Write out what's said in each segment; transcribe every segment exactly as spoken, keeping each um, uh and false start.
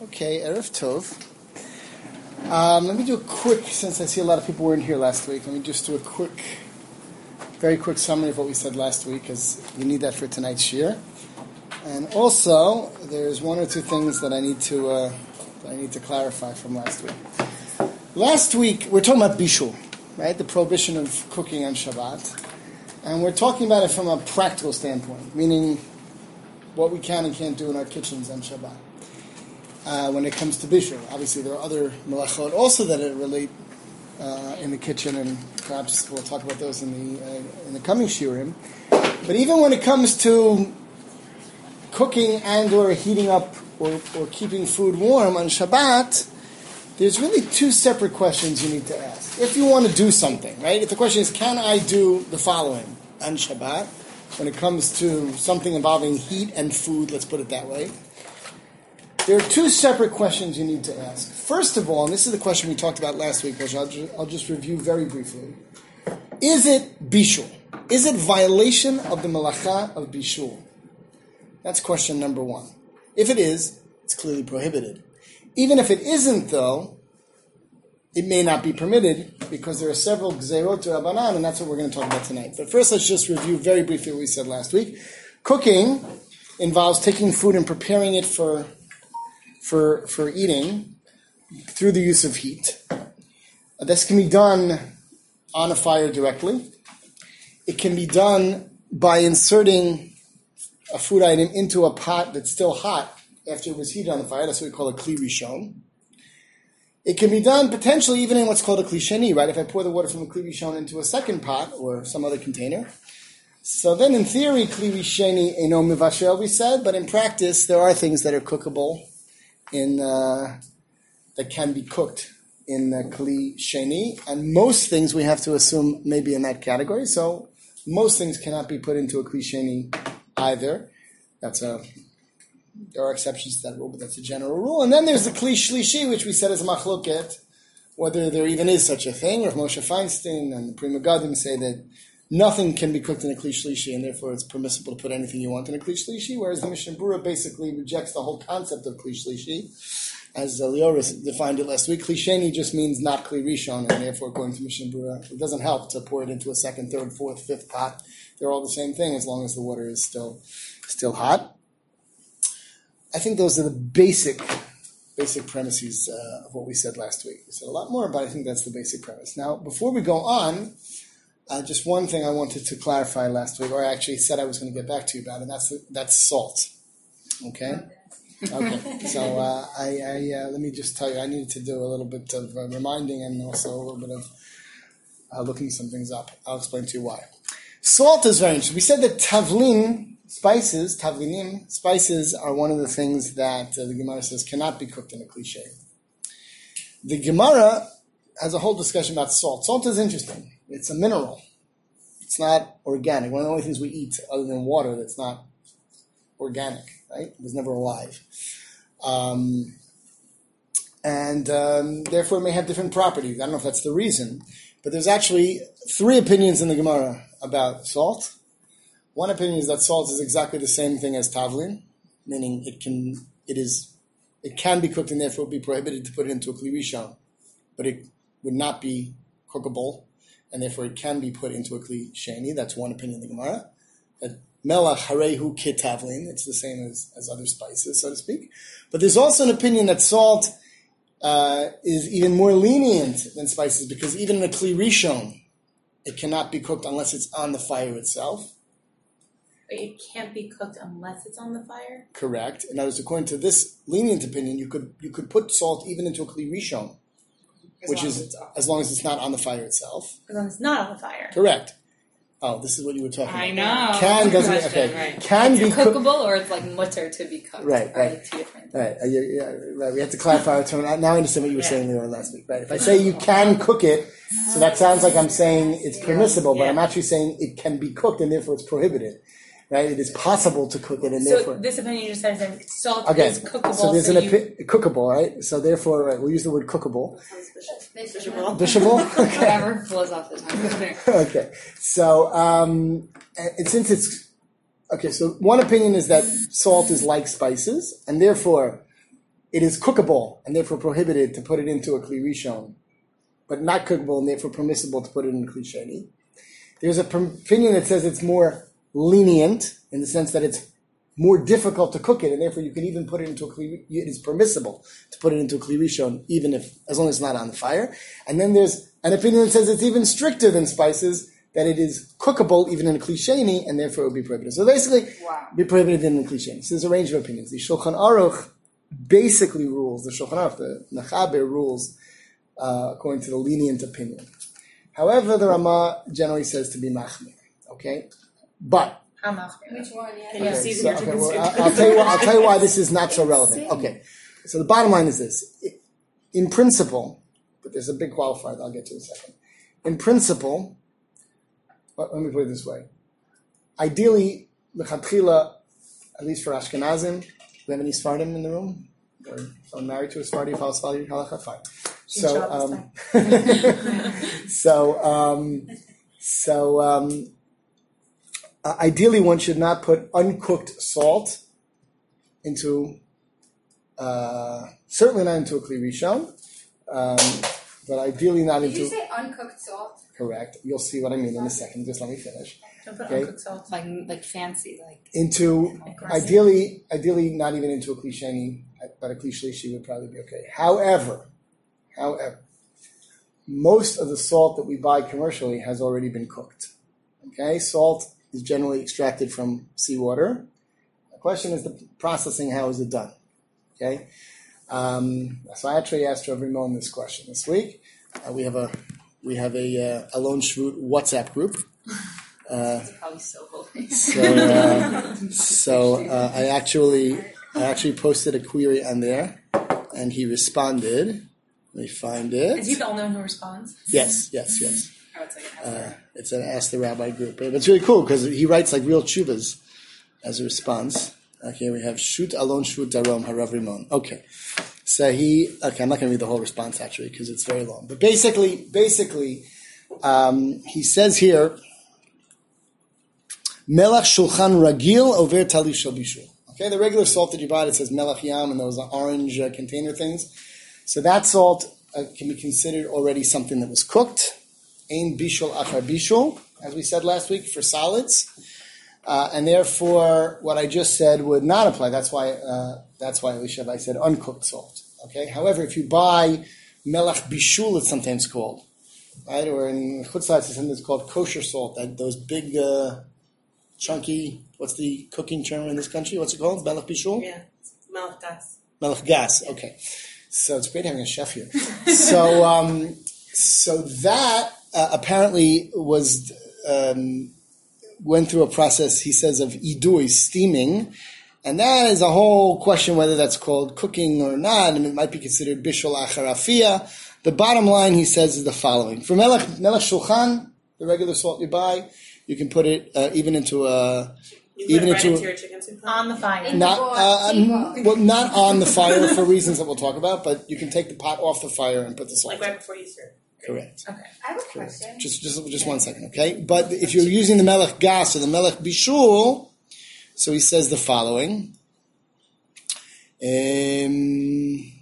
Okay, Erev Tov. Um, let me do a quick, since I see a lot of people weren't here last week, let me just do a quick, very quick summary of what we said last week, because we need that for tonight's shir. And also, there's one or two things that I need to uh, that I need to clarify from last week. Last week, we're talking about bishul, right? The prohibition of cooking on Shabbat. And we're talking about it from a practical standpoint, meaning what we can and can't do in our kitchens on Shabbat. Uh, when it comes to bishul, obviously there are other melachot also that relate uh, in the kitchen, and perhaps we'll talk about those in the uh, in the coming shiurim. But even when it comes to cooking and or heating up or, or keeping food warm on Shabbat, there's really two separate questions you need to ask. If you want to do something, right? If the question is, can I do the following on Shabbat? When it comes to something involving heat and food, let's put it that way. There are two separate questions you need to ask. First of all, and this is the question we talked about last week, which I'll just, I'll just review very briefly. Is it bishul? Is it violation of the melacha of bishul? That's question number one. If it is, it's clearly prohibited. Even if it isn't, though, it may not be permitted because there are several gzeirot rabbanan, and that's what we're going to talk about tonight. But first, let's just review very briefly what we said last week. Cooking involves taking food and preparing it for for for eating through the use of heat. This can be done on a fire directly. It can be done by inserting a food item into a pot that's still hot after it was heated on the fire. That's what we call a kli rishon. It can be done potentially even in what's called a kli sheni, right? If I pour the water from a kli rishon into a second pot or some other container. So then in theory, kli risheni eino mivashel, we said, but in practice there are things that are cookable in uh, that can be cooked in the kli sheni, and most things we have to assume may be in that category. So most things cannot be put into a kli sheni either. That's a there are exceptions to that rule, but that's a general rule. And then there's the kli shlishi, which we said is machloket, whether there even is such a thing. Rav Moshe Feinstein and the Pri Megadim say that nothing can be cooked in a kli shlishi, and therefore it's permissible to put anything you want in a kli shlishi, whereas the Mishnah Berurah basically rejects the whole concept of kli shlishi, as Lioris defined it last week. Kli sheni just means not kli rishon, and therefore, according to Mishnah Berurah, it doesn't help to pour it into a second, third, fourth, fifth pot. They're all the same thing as long as the water is still still hot. I think those are the basic basic premises uh, of what we said last week. We said a lot more, but I think that's the basic premise. Now, before we go on, Uh, just one thing I wanted to clarify last week, or I actually said I was going to get back to you about, and that's that's salt. Okay? Okay. So uh, I, I uh, let me just tell you, I needed to do a little bit of uh, reminding and also a little bit of uh, looking some things up. I'll explain to you why. Salt is very interesting. We said that tavlin, spices, tavlinim, spices are one of the things that uh, the Gemara says cannot be cooked in a cliche. The Gemara has a whole discussion about salt. Salt is interesting. It's a mineral. It's not organic. One of the only things we eat other than water that's not organic, right? It was never alive. Um, and um, therefore it may have different properties. I don't know if that's the reason. But there's actually three opinions in the Gemara about salt. One opinion is that salt is exactly the same thing as tavlin, meaning it can it is it can be cooked and therefore it would be prohibited to put it into a kli rishon, but it would not be cookable, and therefore it can be put into a kli sheni. That's one opinion in the Gemara. That melach harehu ketavlin, it's the same as, as other spices, so to speak. But there's also an opinion that salt uh, is even more lenient than spices, because even in a kli rishon, it cannot be cooked unless it's on the fire itself. But it can't be cooked unless it's on the fire? Correct. And that is, according to this lenient opinion, you could you could put salt even into a kli rishon, As which is as, as long as it's not on the fire itself. As long as it's not on the fire. Correct. Oh, this is what you were talking I about. know. Can doesn't Question, okay. Right. Can it's be cookable cook- or it's like mutter to be cooked. Right, right. Two different things. Right. Uh, yeah, yeah, right. We have to clarify our term. Now I understand what you were Yeah. saying Leora, last week. Right. If I say you can cook it, so that sounds like I'm saying it's permissible, but Yeah. I'm actually saying it can be cooked and therefore it's prohibited. Right? It is possible to cook it and So therefore this opinion just says that salt okay. is cookable. So there's so an you... epi- cookable, right? So therefore, right, we'll use the word cookable. Bishable. Bishable? Okay. Whatever flows off the tongue. Okay. So, um, and since it's, okay, so one opinion is that salt is like spices, and therefore it is cookable and therefore prohibited to put it into a Kli Rishon, but not cookable and therefore permissible to put it in a Kli Sheni. There's a opinion that says it's more lenient in the sense that it's more difficult to cook it, and therefore you can even put it into a Kli, it is permissible to put it into a Kli Rishon, even if, as long as it's not on the fire. And then there's an opinion that says it's even stricter than spices, that it is cookable even in a Kli Sheni, and therefore it would be prohibited. So basically, wow. be prohibited in a Kli Sheni. So there's a range of opinions. The Shulchan Aruch basically rules, the Shulchan Aruch, the Mechaber rules, uh, according to the lenient opinion. However, the Rama generally says to be machmir. Okay? But, Which one? Yeah. Can you see so, the okay, well, I'll, I'll tell you why, I'll tell you why this is not so relevant. Okay. So the bottom line is this. In principle, but there's a big qualifier that I'll get to in a second. In principle, let me put it this way. Ideally, lechatchila, at least for Ashkenazim, do we have any Sfardim in the room? Or someone married to a Sfardi, follows Sfardi, halacha, fine. So, um, so, um, so, um, uh, ideally one should not put uncooked salt into, uh, certainly not into a Kli Rishon, um, but ideally not Did into... you say uncooked salt? Correct. You'll see what I mean in a second. Just let me finish. Don't put Okay. uncooked salt. Like like fancy, like Into, Aggressive. ideally, ideally not even into a Kli Sheni, but a Kli Shlishi would probably be okay. However, however, most of the salt that we buy commercially has already been cooked. Okay? Salt is generally extracted from seawater. The question is the processing, how is it done? Okay? Um, so I actually asked Rav Rimon this question this week. Uh, we have a we have a uh, Alon Shvut WhatsApp group. Uh, it's probably so holy. so uh, so uh, I actually I actually posted a query on there, and he responded. Let me find it. Is he the only one who responds? Yes, yes, yes. Oh, it's like an Uh, answer. it's an Ask the Rabbi group. But it's really cool because he writes like real tshuvas as a response. Okay, we have Shut Alon Shvut Darom Harav Rimon. Okay. So he, okay, I'm not going to read the whole response actually because it's very long. But basically, basically, um, he says here, Melach Shulchan Ragil Over Tali Shel Bishul. Okay, the regular salt that you buy, it says Melach Yam and those orange uh, container things. So that salt uh, can be considered already something that was cooked. Ein Bishul Achar Bishul, as we said last week, for solids. Uh, and therefore, what I just said would not apply. That's why, uh, that's why Elisha, I said uncooked salt. Okay. However, if you buy melach bishul, it's sometimes called, right? Or in Chutz La'aretz, it's something that's called kosher salt. That those big, uh, chunky. What's the cooking term in this country? What's it called? Melach bishul. Yeah, melach gas. Melach gas. Okay. So it's great having a chef here. so, um, so that uh, apparently was. Um, went through a process, he says, of idui, steaming, and that is a whole question whether that's called cooking or not, and it might be considered bishul achar afia. The bottom line, he says, is the following. For melech, melech shulchan, the regular salt you buy, you can put it uh, even into a... You even put it right into into your chicken soup pot? On the fire. not uh, n- well, not on the fire for reasons that we'll talk about, but you can take the pot off the fire and put the salt. Like right before you serve. Correct. Okay. I have a question. Just, just, just one second, okay? But if you're using the melech gas or the melech bishul, so he says the following. Um,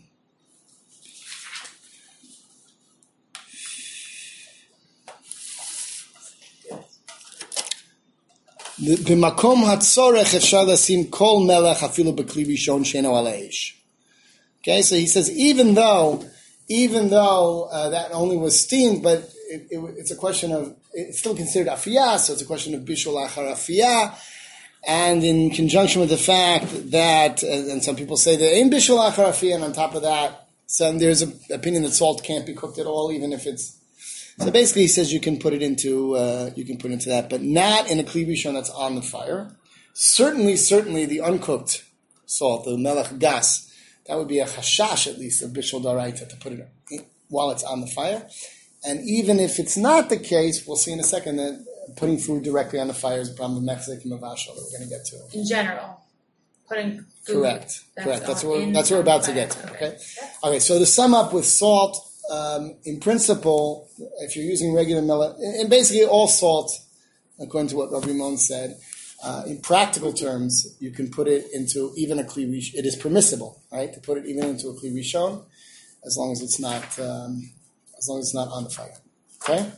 במקום הצורך אפשר לשים כל מלח אפילו בכלי ראשון שאינו על האש. Okay, so he says even though, even though uh, that only was steamed, but it, it, it's a question of, it's still considered afiyah, so it's a question of bishul achar afiyah, and in conjunction with the fact that, and some people say that ain't bishul achar afiyah, and on top of that, so there's an opinion that salt can't be cooked at all, even if it's, so basically he says you can put it into, uh, you can put it into that, but not in a kli rishon that's on the fire. Certainly, certainly the uncooked salt, the melech gas, that would be a chashash, at least, of bishul daraita, to put it in, while it's on the fire. And even if it's not the case, we'll see in a second that putting food directly on the fire is a problem with mechzik and mavashal that we're going to get to. In general, putting food. Correct. That's Correct. That's on- what we're, in that's what we're on about the to get fire. to. Okay. Okay. So to sum up with salt, um, in principle, if you're using regular melech, and basically all salt, according to what Rabbi Rimon said, Uh, in practical terms, you can put it into even a kli rishon. It is permissible, right, to put it even into a kli rishon, as long as it's not um, as long as it's not on the fire. Okay.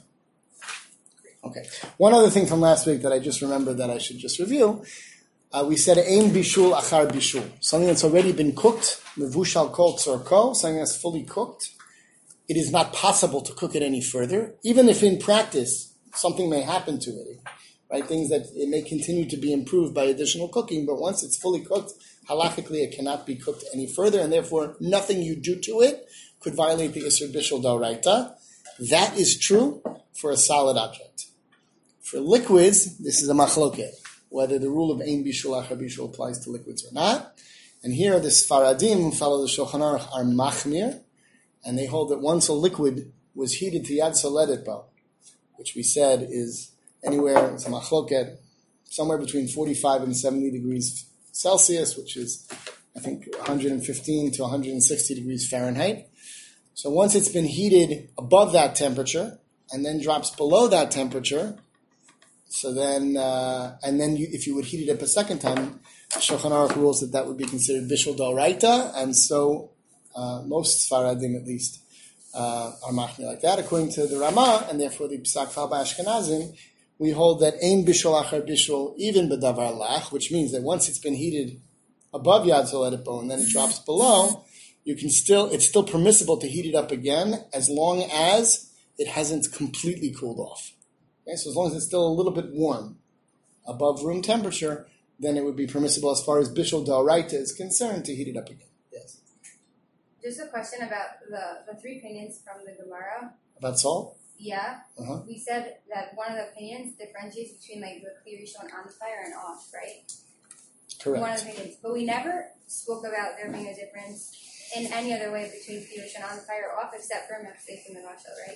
Okay. One other thing from last week that I just remembered that I should just review. Uh, we said ein bishul achar bishul, something that's already been cooked, mevushal kol tzorko, something that's fully cooked. It is not possible to cook it any further, even if in practice something may happen to it. Right, things that it may continue to be improved by additional cooking, but once it's fully cooked, halachically it cannot be cooked any further, and therefore nothing you do to it could violate the Isser Bishul D'Oraita. That is true for a solid object. For liquids, this is a machloket, whether the rule of Ein Bishul Achar Bishul applies to liquids or not. And here the Sfaradim, who follow the Shulchan Aruch, are machmir, and they hold that once a liquid was heated to Yad Soledet Bo, which we said is anywhere, it's a machloket, somewhere between forty-five and seventy degrees Celsius, which is, I think, one hundred fifteen to one hundred sixty degrees Fahrenheit. So once it's been heated above that temperature, and then drops below that temperature, so then, uh, and then you, if you would heat it up a second time, Shulchan Aruch rules that that would be considered Bishul D'Oraita, and so uh, most Sfaradim at least uh, are machmir like that, according to the Ramah, and therefore the Psak Fal B'Ashkenazim. We hold that ein bishul achar bishul even b'davar lach, which means that once it's been heated above Yad Soledet Bo and then it drops below, you can still it's still permissible to heat it up again as long as it hasn't completely cooled off. Okay, so as long as it's still a little bit warm above room temperature, then it would be permissible as far as bishul d'oraita is concerned to heat it up again. Yes. Just a question about the, the three opinions from the Gemara. About salt? Yeah, uh-huh. We said that one of the opinions differentiates between like the kli rishon on the fire and off, right? Correct. One of the opinions, but we never spoke about there being a difference in any other way between kli rishon on the fire or off, except for mechzek and mevashel, right?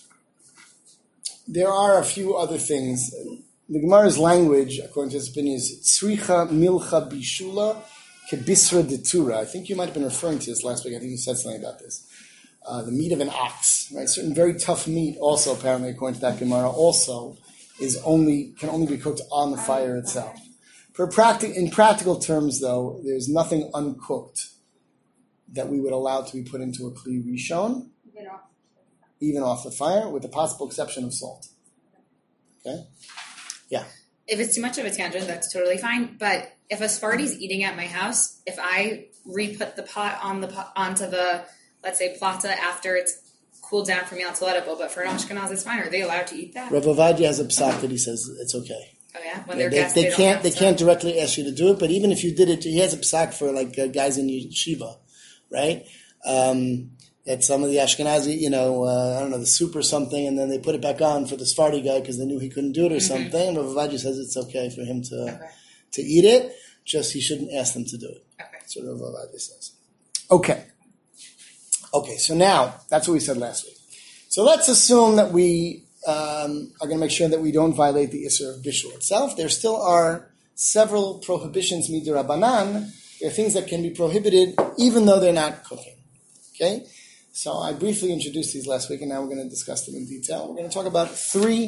There are a few other things. The Gemara's language, according to this opinion, is tzricha milcha bishula kebisra detura. I think you might have been referring to this last week. I think you said something about this. Uh, the meat of an ox, right? Certain very tough meat, also apparently according to that Gemara, also is only can only be cooked on the fire itself. For practic- in practical terms, though, there's nothing uncooked that we would allow to be put into a kli rishon, Even off. even off the fire, with the possible exception of salt. Okay, yeah. If it's too much of a tangent, that's totally fine. But if a Sephardi's eating at my house, if I re-put the pot on the pot onto the, let's say, plata after it's cooled down from Yad Soledet Bo, but for an Ashkenaz, it's fine. Are they allowed to eat that? Rav Ovadia has a psak that he says it's okay. Oh yeah, when Yeah, they're they, guests, they, they, don't can't have they to. can't directly ask you to do it, but even if you did it, he has a psak for like uh, guys in yeshiva, right? Um, that some of the Ashkenazi, you know, uh, I don't know, the soup or something, and then they put it back on for the Sephardi guy because they knew he couldn't do it or mm-hmm. something. Rav Ovadia says it's okay for him to okay. to eat it, just he shouldn't ask them to do it. Okay. That's what Rav Ovadia says. Okay. Okay, so now, that's what we said last week. So let's assume that we um, are going to make sure that we don't violate the Isser of Bishul itself. There still are several prohibitions midirabanan. There are things that can be prohibited even though they're not cooking. Okay? So I briefly introduced these last week, and now we're going to discuss them in detail. We're going to talk about three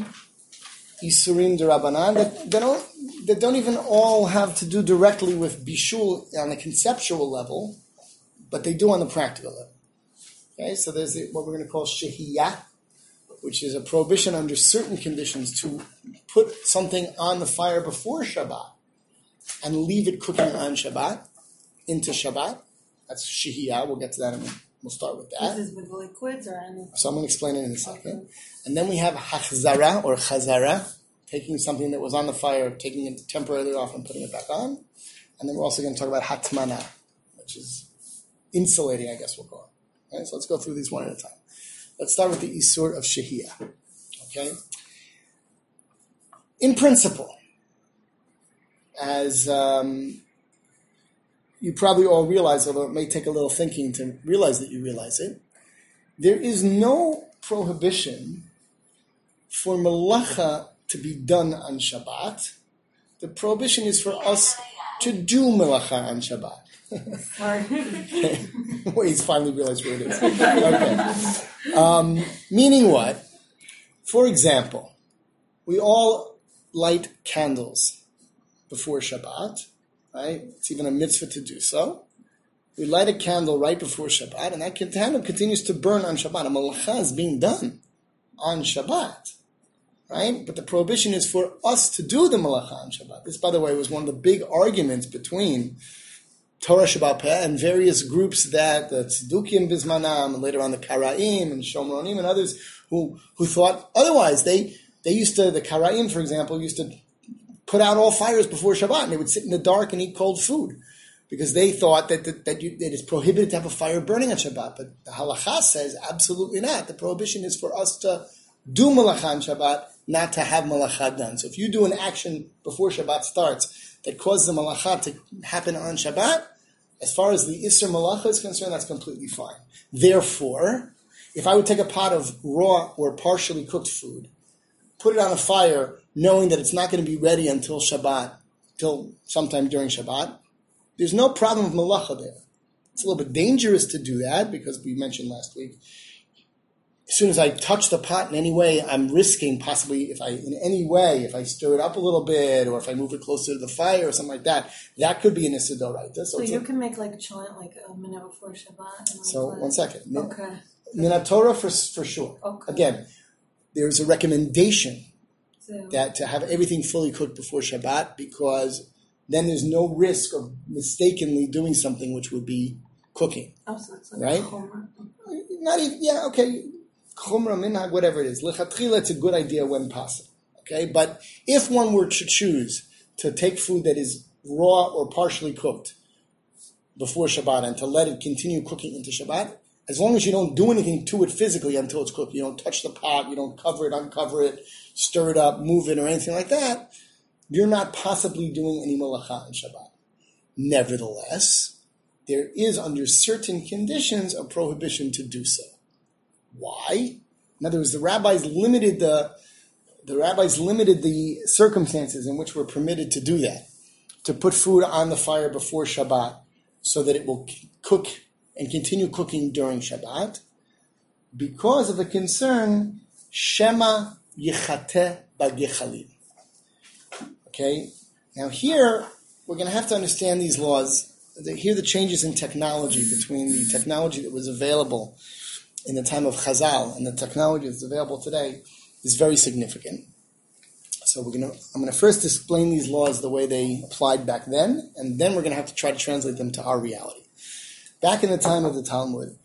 Isurim derabanan that, that, don't, that don't even all have to do directly with Bishul on a conceptual level, but they do on the practical level. Okay, so there's the, what we're going to call shehiyah, which is a prohibition under certain conditions to put something on the fire before Shabbat and leave it cooking on Shabbat into Shabbat. That's shehiyah. We'll get to that in a minute. We'll start with that. This is with liquids or anything? So I'm going to explain it in a second. Okay. And then we have hachzara or chazara, taking something that was on the fire, taking it temporarily off and putting it back on. And then we're also going to talk about hatmana, which is insulating, I guess we'll call it. Okay, so let's go through these one at a time. Let's start with the Isur of Shehiyah. Okay? In principle, as um, you probably all realize, although it may take a little thinking to realize that you realize it, there is no prohibition for melacha to be done on Shabbat. The prohibition is for us to do melacha on Shabbat. Okay. Well, he's finally realized where it is. Okay. Um, meaning what? For example, we all light candles before Shabbat, right? It's even a mitzvah to do so. We light a candle right before Shabbat, and that candle continues to burn on Shabbat. A malacha is being done on Shabbat, right? But the prohibition is for us to do the malacha on Shabbat. This, by the way, was one of the big arguments between Torah Shabbat Peh and various groups that the Tzedukim Bismanam, and later on the Karaim and Shomronim and others who who thought otherwise. They they used to, the Karaim, for example, used to put out all fires before Shabbat, and they would sit in the dark and eat cold food, because they thought that that, that, you, that it's prohibited to have a fire burning on Shabbat. But the halacha says absolutely not. The prohibition is for us to do malacha on Shabbat, not to have malacha done. So if you do an action before Shabbat starts that causes the malacha to happen on Shabbat, as far as the Isser malacha is concerned, that's completely fine. Therefore, if I would take a pot of raw or partially cooked food, put it on a fire, knowing that it's not going to be ready until Shabbat, till sometime during Shabbat, there's no problem with malacha there. It's a little bit dangerous to do that, because we mentioned last week, as soon as I touch the pot in any way, I'm risking possibly, if I, in any way, if I stir it up a little bit, or if I move it closer to the fire or something like that, that could be an Issa Doraita. So, So it's you a, can make like a chant like a minute before Shabbat. And so like one second. Min- Okay. Minat Torah for, for sure. Okay. Again, there's a recommendation So, that to have everything fully cooked before Shabbat, because then there's no risk of mistakenly doing something which would be cooking. oh, so it's like Right? Homer. Not even, yeah, okay, chumrah, minhag, whatever it is. Lechatchila, it's a good idea when possible. Okay, but if one were to choose to take food that is raw or partially cooked before Shabbat and to let it continue cooking into Shabbat, as long as you don't do anything to it physically until it's cooked, you don't touch the pot, you don't cover it, uncover it, stir it up, move it, or anything like that, you're not possibly doing any malacha on Shabbat. Nevertheless, there is, under certain conditions, a prohibition to do so. Why? In other words, the rabbis limited the the rabbis limited the circumstances in which we're permitted to do that, to put food on the fire before Shabbat so that it will cook and continue cooking during Shabbat, because of the concern Shema Yechateh Bagechalim. Okay? Now here, we're going to have to understand these laws. Here the changes in technology between the technology that was available in the time of Chazal and the technology that's available today is very significant. So we're going to, I'm going to first explain these laws the way they applied back then, and then we're going to have to try to translate them to our reality. Back in the time of the Talmud,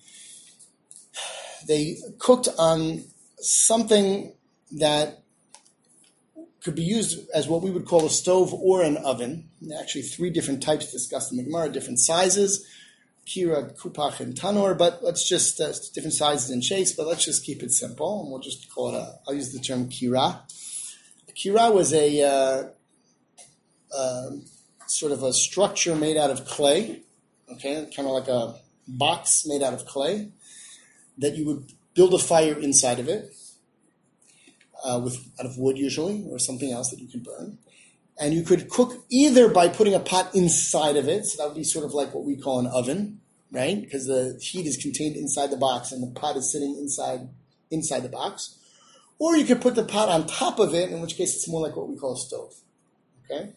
they cooked on something that could be used as what we would call a stove or an oven. Actually, three different types discussed in the Gemara, different sizes, kira, kupach, and tanor, but let's just, uh, different sizes and shapes, but let's just keep it simple, and we'll just call it a, I'll use the term kira. A kira was a uh, uh, sort of a structure made out of clay, okay, kind of like a box made out of clay, that you would build a fire inside of it, uh, with out of wood usually, or something else that you could burn. And you could cook either by putting a pot inside of it, so that would be sort of like what we call an oven, right? Because the heat is contained inside the box and the pot is sitting inside inside the box. Or you could put the pot on top of it, in which case it's more like what we call a stove, okay?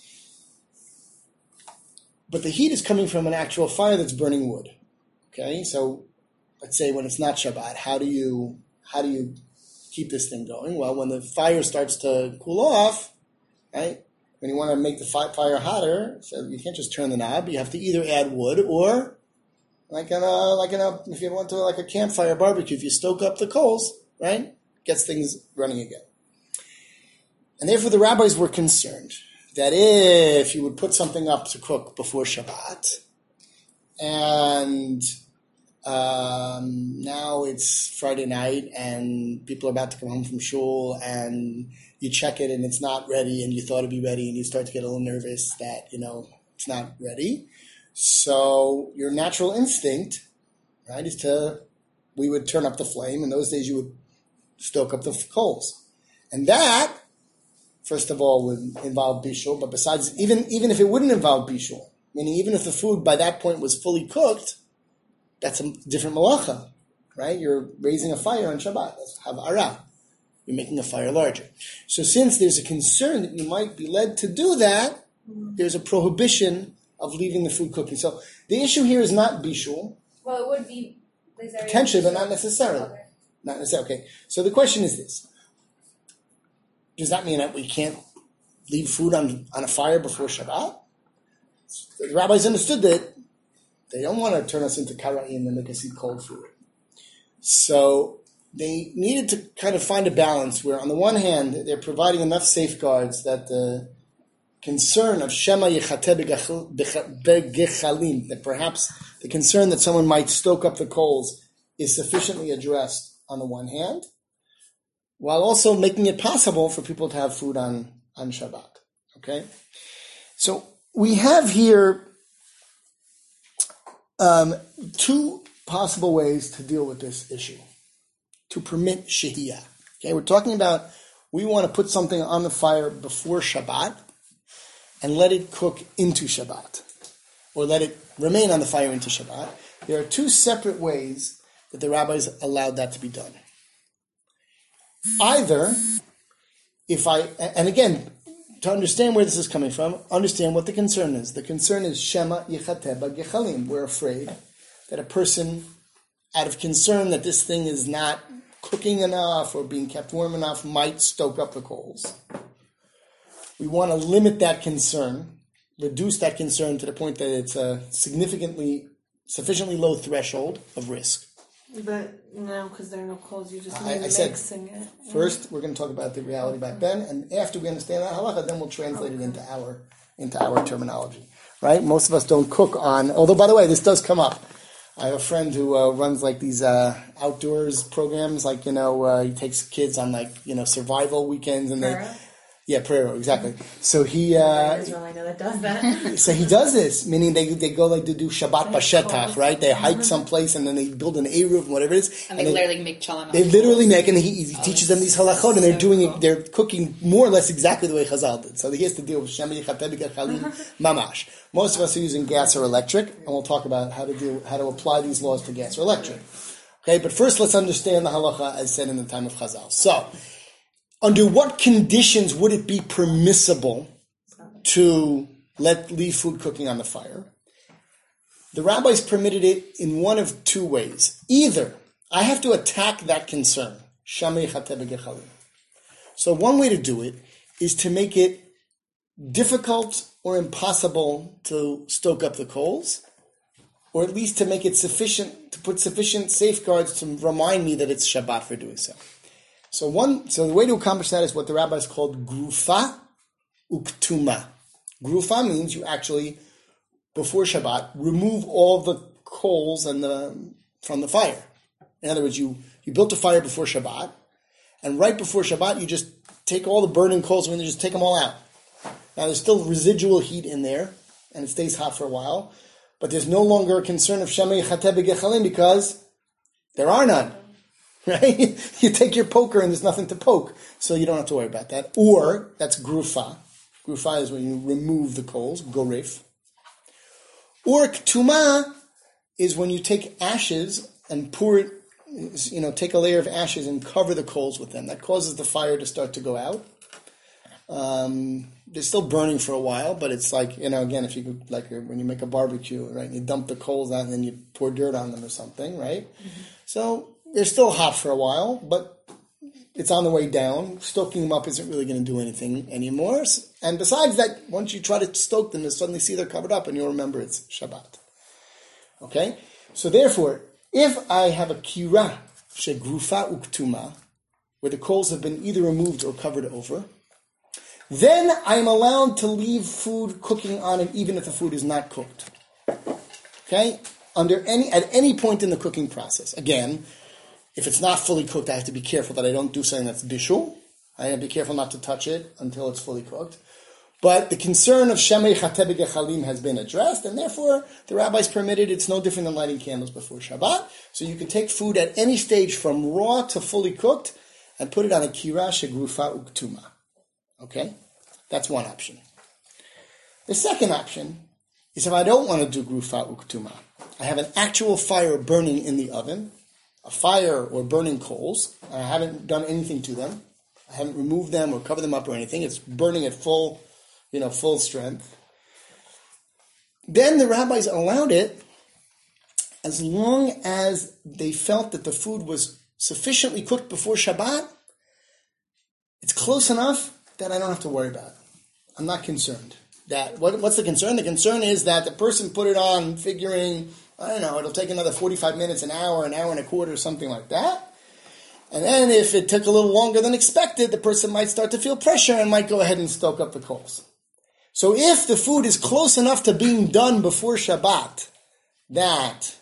But the heat is coming from an actual fire that's burning wood, okay? So let's say when it's not Shabbat, how do you how do you keep this thing going? Well, when the fire starts to cool off, right? When you want to make the fire hotter, so you can't just turn the knob. You have to either add wood or, like in a, like in a, if you went to like a campfire barbecue, if you stoke up the coals, right, gets things running again. And therefore, the rabbis were concerned that if you would put something up to cook before Shabbat, and um, now it's Friday night, and people are about to come home from shul, and you check it and it's not ready, and you thought it'd be ready, and you start to get a little nervous that, you know, it's not ready. So your natural instinct, right, is to, we would turn up the flame. In those days, you would stoke up the coals. And that, first of all, would involve bishul, but besides, even, even if it wouldn't involve bishul, meaning even if the food by that point was fully cooked, that's a different malacha, right? You're raising a fire on Shabbat. That's havara. You're making a fire larger. So since there's a concern that you might be led to do that, there's a prohibition of leaving the food cooking. So the issue here is not bishul, Well, it would be potentially, but not necessarily. Okay. Not necessarily. Okay. So the question is this: does that mean that we can't leave food on, on a fire before Shabbat? The rabbis understood that they don't want to turn us into kara'im and make us eat cold food. So they needed to kind of find a balance where, on the one hand, they're providing enough safeguards that the concern of Shema Yechateh Begechalim, that perhaps the concern that someone might stoke up the coals is sufficiently addressed on the one hand, while also making it possible for people to have food on, on Shabbat. Okay? So we have here um, two possible ways to deal with this issue, to permit shehiyah. Okay, we're talking about we want to put something on the fire before Shabbat and let it cook into Shabbat, or let it remain on the fire into Shabbat. There are two separate ways that the rabbis allowed that to be done. Either, if I, and again, to understand where this is coming from, understand what the concern is. The concern is Shema Yechateh Begechalim. We're afraid that a person, out of concern that this thing is not cooking enough or being kept warm enough, might stoke up the coals. We want to limit that concern, reduce that concern to the point that it's a significantly, sufficiently low threshold of risk. But no, because there are no coals, you just I- need I said, mixing it. First, we're going to talk about the reality back then, and after we understand that halacha, then we'll translate it into our into our terminology. Right? Most of us don't cook on. Although, by the way, this does come up. I have a friend who uh, runs like these uh, outdoors programs. Like you know, uh, he takes kids on like you know survival weekends, and they. Yeah, prayer, exactly. So he, uh, Israel, I know that does that. so he does this, meaning they they go like to do Shabbat Bashetach, right? They hike someplace and then they build an eruv, whatever it is. And they and literally make challah. They literally make, and he, he Oh, teaches them these halachot, and they're so doing cool. it, they're cooking more or less exactly the way Chazal did. So he has to deal with Shema Yechateh Begechalim mamash. Most of us are using gas or electric, and we'll talk about how to do how to apply these laws to gas or electric. Okay, but first let's understand the halacha as said in the time of Chazal. So, under what conditions would it be permissible to let leave food cooking on the fire? The rabbis permitted it in one of two ways. Either I have to attack that concern, Shema Yechateh Begechalim. So one way to do it is to make it difficult or impossible to stoke up the coals, or at least to make it sufficient, to put sufficient safeguards to remind me that it's Shabbat for doing so. So one, so the way to accomplish that is what the rabbis called grufa uktuma. Grufa means you actually, before Shabbat, remove all the coals and the from the fire. In other words, you, you built a fire before Shabbat, and right before Shabbat, you just take all the burning coals and you just take them all out. Now there's still residual heat in there, and it stays hot for a while, but there's no longer a concern of Shema Yechateh Begechalim because there are none. Right? You take your poker and there's nothing to poke, so you don't have to worry about that. Or, that's grufa. Grufa is when you remove the coals, gorif. Or ktuma is when you take ashes and pour it, you know, take a layer of ashes and cover the coals with them. That causes the fire to start to go out. Um, they're still burning for a while, but it's like, you know, again, if you could, like when you make a barbecue, right, you dump the coals out and then you pour dirt on them or something, right? Mm-hmm. So, they're still hot for a while, but it's on the way down. Stoking them up isn't really going to do anything anymore. And besides that, once you try to stoke them, you'll suddenly see they're covered up and you'll remember it's Shabbat. Okay? So therefore, if I have a kira, shegrufa uktuma, where the coals have been either removed or covered over, then I'm allowed to leave food cooking on it even if the food is not cooked. Okay? Under any, at any point in the cooking process. Again, if it's not fully cooked, I have to be careful that I don't do something that's bishul. I have to be careful not to touch it until it's fully cooked. But the concern of Shema Yechateh Begechalim has been addressed, and therefore the rabbis permitted, it's no different than lighting candles before Shabbat. So you can take food at any stage from raw to fully cooked and put it on a kira shegrufa uktuma. Okay? That's one option. The second option is if I don't want to do grufa uktuma. I have an actual fire burning in the oven, a fire or burning coals, and I haven't done anything to them. I haven't removed them or covered them up or anything. It's burning at full you know, full strength. Then the rabbis allowed it as long as they felt that the food was sufficiently cooked before Shabbat. It's close enough that I don't have to worry about it. I'm not concerned. That what, what's the concern? The concern is that the person put it on figuring, I don't know, it'll take another forty-five minutes, an hour, an hour and a quarter, something like that. And then if it took a little longer than expected, the person might start to feel pressure and might go ahead and stoke up the coals. So if the food is close enough to being done before Shabbat, that,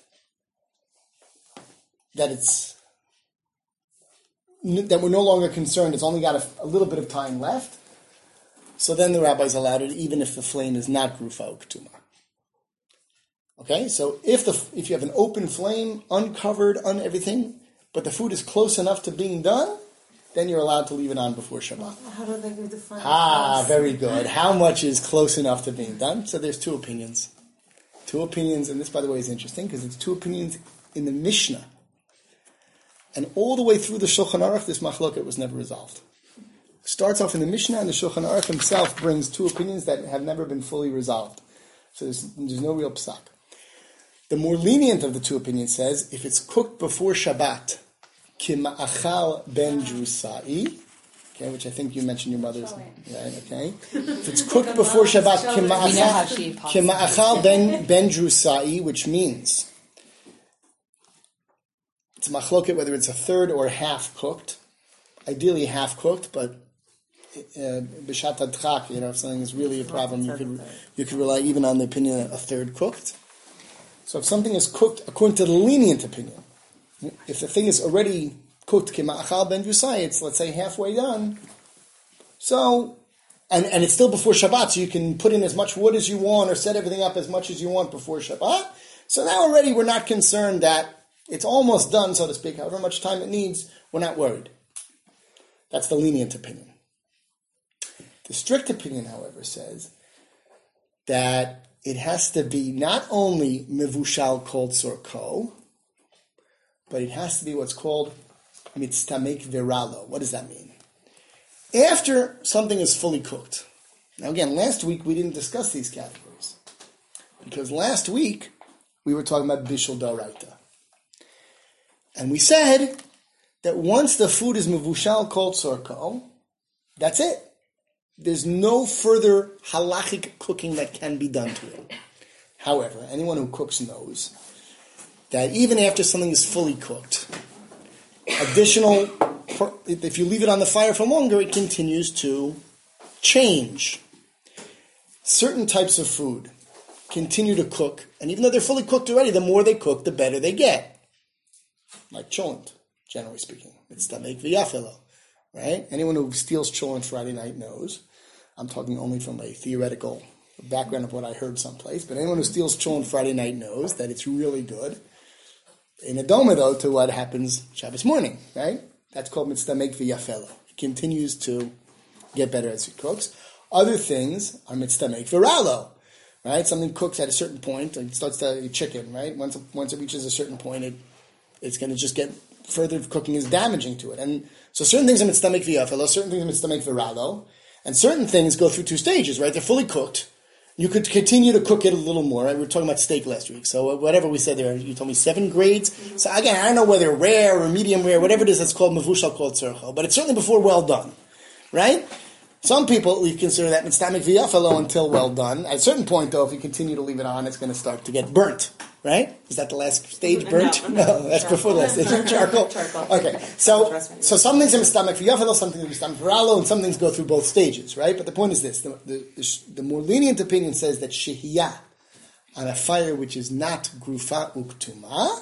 that it's, that we're no longer concerned, it's only got a, a little bit of time left, so then the rabbis allowed it even if the flame is not grufa or ketuma. Okay, so if the if you have an open flame, uncovered, un everything, but the food is close enough to being done, then you're allowed to leave it on before Shabbat. How do they define Ah, close? very good. How much is close enough to being done? So there's two opinions. Two opinions, and this, by the way, is interesting because it's two opinions in the Mishnah. And all the way through the Shulchan Aruch, this machloket was never resolved. It starts off in the Mishnah, and the Shulchan Aruch himself brings two opinions that have never been fully resolved. So there's, there's no real psak. The more lenient of the two opinions says, if it's cooked before Shabbat, kima'achal ben drusai, okay, which I think you mentioned your mother's name, right? Okay, if it's cooked before Shabbat, kima'achal, kima'achal ben ben drusai, which means it's machloket whether it's a third or half cooked. Ideally half cooked, but b'shat hadchak, you know, if something is really a problem, you could you could rely even on the opinion of a third cooked. So if something is cooked according to the lenient opinion, if the thing is already cooked kima'achal ben drusai, it's let's say halfway done. So, and, and it's still before Shabbat, so you can put in as much wood as you want or set everything up as much as you want before Shabbat. So now already we're not concerned that it's almost done, so to speak, however much time it needs, we're not worried. That's the lenient opinion. The strict opinion, however, says that it has to be not only mevushal kol tzorko, but it has to be what's called mitztamek viralo. What does that mean? After something is fully cooked. Now again, last week we didn't discuss these categories. Because last week we were talking about bishul d'oraita. And we said that once the food is mevushal kol tzorko, that's it. There's no further halachic cooking that can be done to it. However, anyone who cooks knows that even after something is fully cooked, additional, if you leave it on the fire for longer, it continues to change. Certain types of food continue to cook, and even though they're fully cooked already, the more they cook, the better they get. Like cholent, generally speaking. It's tamek v'yafelo. Right? Anyone who steals cholent Friday night knows. I'm talking only from a theoretical background of what I heard someplace, but anyone who steals cholent Friday night knows that it's really good. In adoma, though, to what happens Shabbos morning, right? That's called mitztamek v'yafelo. It continues to get better as it cooks. Other things are mitztamek v'ralo, right? Something cooks at a certain point, like it starts to chicken, right? Once it, once it reaches a certain point, it it's going to just get further cooking is damaging to it. And so certain things are mitztamek v'yafelo, certain things are mitztamek v'ralo, and certain things go through two stages, right? They're fully cooked. You could continue to cook it a little more, right? We were talking about steak last week. So whatever we said there, you told me seven grades. Mm-hmm. So again, I don't know whether rare or medium rare, whatever it is that's called mevushal kol tzorcho, but it's certainly before well done, right? Some people, we consider that mitztamek v'yafelo until well done. At a certain point, though, if you continue to leave it on, it's going to start to get burnt, right? Is that the last stage, burnt? No, no, no that's charcoal. before the last stage. Charcoal? Charcoal. Okay. So, so some things are mitztamek v'yafelo, some things are mitztamek v'ralo, and some things go through both stages, right? But the point is this. The, the, the, the more lenient opinion says that shehiyah on a fire which is not grufa uktuma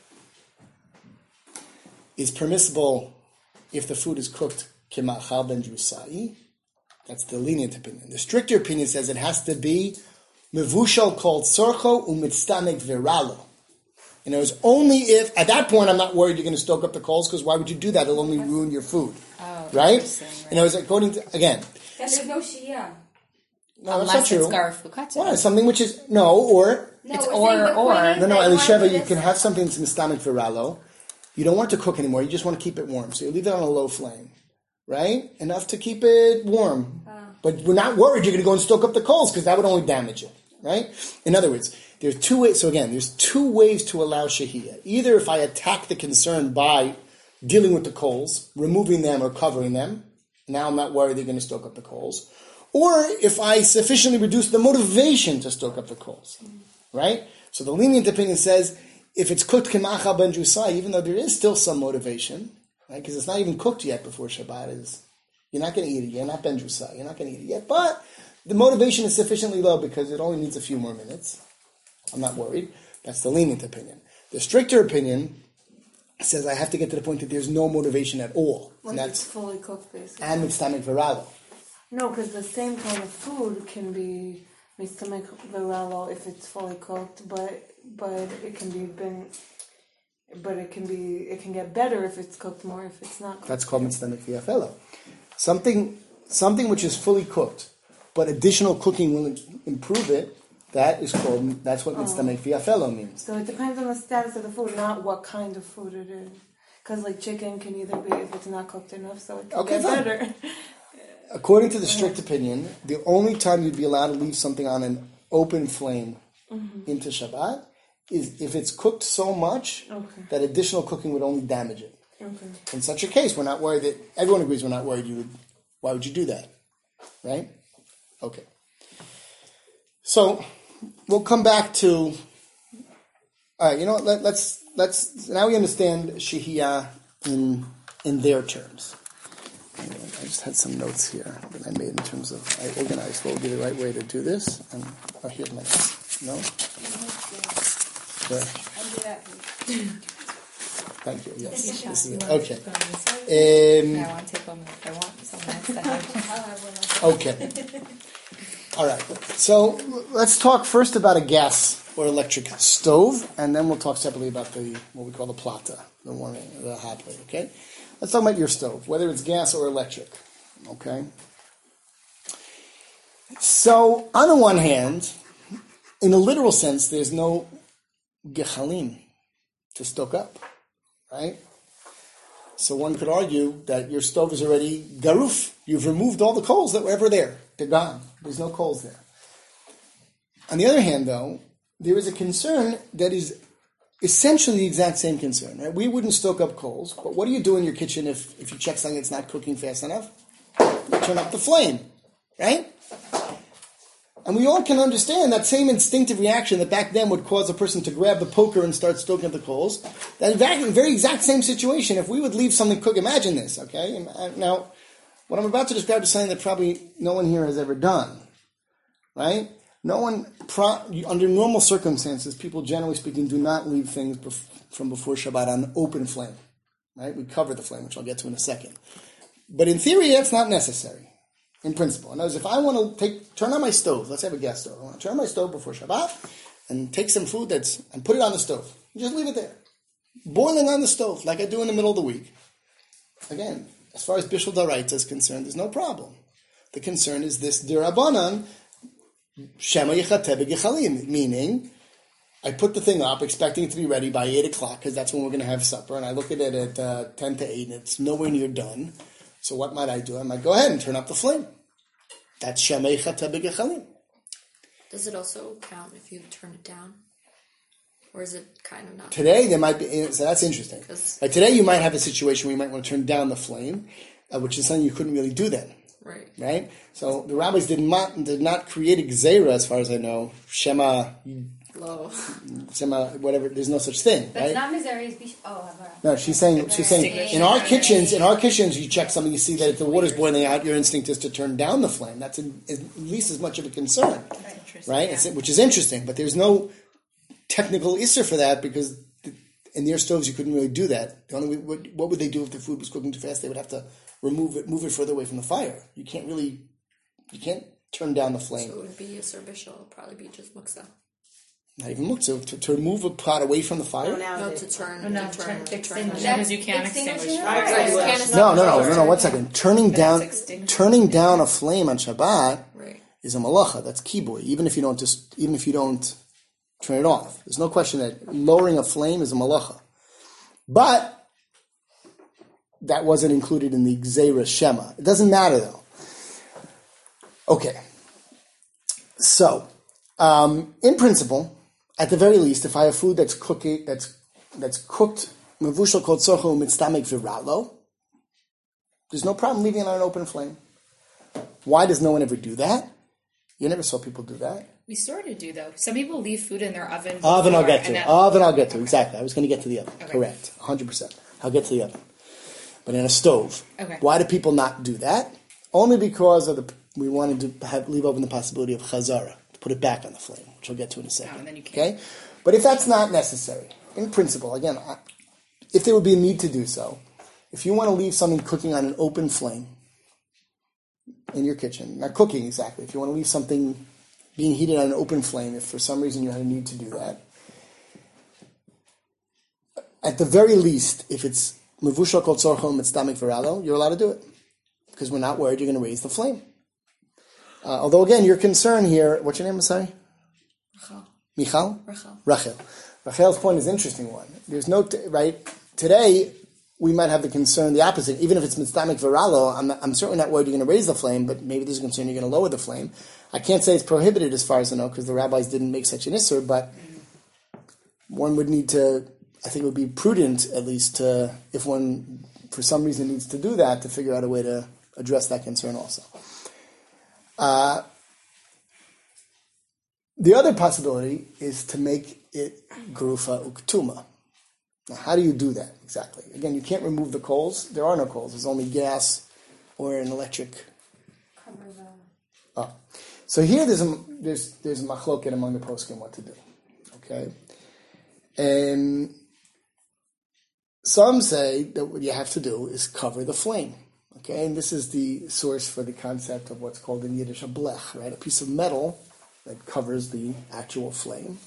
is permissible if the food is cooked kima'achal ben drusai. That's the lenient opinion. The stricter opinion says it has to be mevushal kol tzorcho umitztamek viralo. And it was only if, at that point, I'm not worried you're going to stoke up the coals, because why would you do that? It'll only ruin your food. Oh, right? right? And it was according to, again. Then there's no shia. No, Unless that's not it's true. garf ukatsu. Well, something which is, no, or. No, It's we're or- saying the or. point is No, no, that you Elisheva, want you this- can have something that's mitztamek viralo. You don't want it to cook anymore. You just want to keep it warm. So you leave it on a low flame, right? Enough to keep it warm. Uh. But we're not worried you're going to go and stoke up the coals because that would only damage it, right? In other words, there's two ways. So again, there's two ways to allow shahiyah. Either if I attack the concern by dealing with the coals, removing them or covering them, now I'm not worried they're going to stoke up the coals. Or if I sufficiently reduce the motivation to stoke up the coals, right? So the lenient opinion says, if it's cooked k'machal ben jusai, even though there is still some motivation, right? Because it's not even cooked yet before Shabbat, is you're not going to eat it. You're not ben jusai. You're not going to eat it yet. But the motivation is sufficiently low because it only needs a few more minutes. I'm not worried. That's the lenient opinion. The stricter opinion says I have to get to the point that there's no motivation at all, Like and it's that's fully cooked, basically. and mitztamek viralo. No, because the same kind of food can be mistamek viralo if it's fully cooked, but but it can be been, but it can be it can get better if it's cooked more if it's not cooked. That's called mitztamek v'yafelo. Something something which is fully cooked, but additional cooking will improve it. That is called. That's what mitztamek v'yafelo means. So it depends on the status of the food, not what kind of food it is. Because like chicken can either be if it's not cooked enough, so it can Okay, get fine. better. According to the strict opinion, the only time you'd be allowed to leave something on an open flame Mm-hmm. into Shabbat is if it's cooked so much Okay. that additional cooking would only damage it. Okay. In such a case, we're not worried that everyone agrees we're not worried. You would, why would you do that, right? Okay. So we'll come back to. All right, you know what? Let, let's let's now we understand shehiyah in in their terms. I just had some notes here that I made in terms of I organized what would be the right way to do this. And oh, here's my notes. No. There. Thank you. Yes. This is it. Okay. Um, I want to take home if I want someone else. Okay. All right. So let's talk first about a gas or electric stove, and then we'll talk separately about the what we call the plata, the one, the hot plate. Okay. Let's talk about your stove, whether it's gas or electric. Okay. So on the one hand, in a literal sense, there's no gechalim to stoke up, right? So one could argue that your stove is already garuf. You've removed all the coals that were ever there. They're gone. There's no coals there. On the other hand, though, there is a concern that is essentially the exact same concern. Right? We wouldn't stoke up coals, but what do you do in your kitchen if, if you check something that's not cooking fast enough? You turn up the flame, right? And we all can understand that same instinctive reaction that back then would cause a person to grab the poker and start stoking up the coals. That very, very exact same situation, if we would leave something cook, imagine this, okay? Now, what I'm about to describe is something that probably no one here has ever done, right? No one, pro, under normal circumstances, people generally speaking do not leave things bef- from before Shabbat on open flame, right? We cover the flame, which I'll get to in a second. But in theory, that's not necessary. In principle. In other words, if I want to take, turn on my stove, let's have a gas stove. I want to turn on my stove before Shabbat and take some food that's, and put it on the stove. Just leave it there. Boiling on the stove, like I do in the middle of the week. Again, as far as Bishul Daraita is concerned, there's no problem. The concern is this Dirabanan, Shema Yechateh B'Gechalim, meaning, I put the thing up expecting it to be ready by eight o'clock, because that's when we're going to have supper, and I look at it at uh, ten to eight, and it's nowhere near done. So what might I do? I might go ahead and turn up the flame. That's Shemei Chata B'Gechalim. Does it also count if you turn it down? Or is it kind of not? Today, there might be, so that's interesting. 'Cause- Like today, you might have a situation where you might want to turn down the flame, uh, which is something you couldn't really do then. Right. Right? So the rabbis did not, did not create a gzeira, as far as I know, Shema, Low. Shema, whatever, there's no such thing. But Right? it's not Missouri's Bish. Oh, Havara. No, she's saying, she's saying, in our kitchens, in our kitchens, you check something, you see that if the water's boiling out, your instinct is to turn down the flame. That's in, at least as much of a concern, right? It's, which is interesting, but there's no technical issur for that because in their stoves you couldn't really do that. The only what, what would they do if the food was cooking too fast? They would have to remove it, move it further away from the fire. You can't really, you can't turn down the flame. So it would be a serbishal. It would probably be just muksa. Not even muktzah. To, to remove a pot away from the fire. No, now No, they- to turn. Oh, no, to turn- turn, to turn. extinguish. Because you can't extinguish Extinguishing fire. the Right. fire. Can't No, no, no, no, no. One extinguish. second. Turning down, extinguished. turning down a flame on Shabbat Right. is a malacha. That's kiboy. Even if you don't just, even if you don't turn it off, there's no question that lowering a flame is a malacha. But that wasn't included in the Gzeira Shema. It doesn't matter though. Okay. So, um, in principle, at the very least, if I have food that's cooking, that's that's cooked, mevushal kol tzorcho mitztamek viralo, there's no problem leaving it on an open flame. Why does no one ever do that? You never saw people do that. We sort of do though. Some people leave food in their oven. Oven I'll before, get to. and then- Oven I'll get to. Exactly. I was going to get to the oven. Okay. Correct. one hundred percent. I'll get to the oven. But in a stove. Okay. Why do people not do that? Only because of the we wanted to have, leave open the possibility of chazara, to put it back on the flame, which we'll get to in a second. Oh, and then you can't. Okay? But if that's not necessary, in principle, again, I, if there would be a need to do so, if you want to leave something cooking on an open flame in your kitchen, not cooking exactly, if you want to leave something being heated on an open flame, if for some reason you had a need to do that, at the very least, if it's mevushal kol tzorcho mitztamek viralo, you're allowed to do it. Because we're not worried you're going to raise the flame. Uh, although, again, your concern here, what's your name, I'm sorry? Rachel. Michal? Rachel. Rachel. Rachel's point is an interesting one. There's no, t- right, today, we might have the concern, the opposite. Even if it's mitztamek viralo, I'm, I'm certainly not worried you're going to raise the flame, but maybe there's a concern you're going to lower the flame. I can't say it's prohibited as far as I know, because the rabbis didn't make such an issur, but one would need to, I think it would be prudent, at least, to, if one, for some reason, needs to do that, to figure out a way to address that concern also. Uh, the other possibility is to make it grufa uktuma. Now, how do you do that exactly? Again, you can't remove the coals. There are no coals. There's only gas or an electric. Oh. So here there's a there's there's a machloket among the poskim what to do. Okay, and some say that what you have to do is cover the flame. Okay, and this is the source for the concept of what's called in Yiddish a blech, right? A piece of metal that covers the actual flame.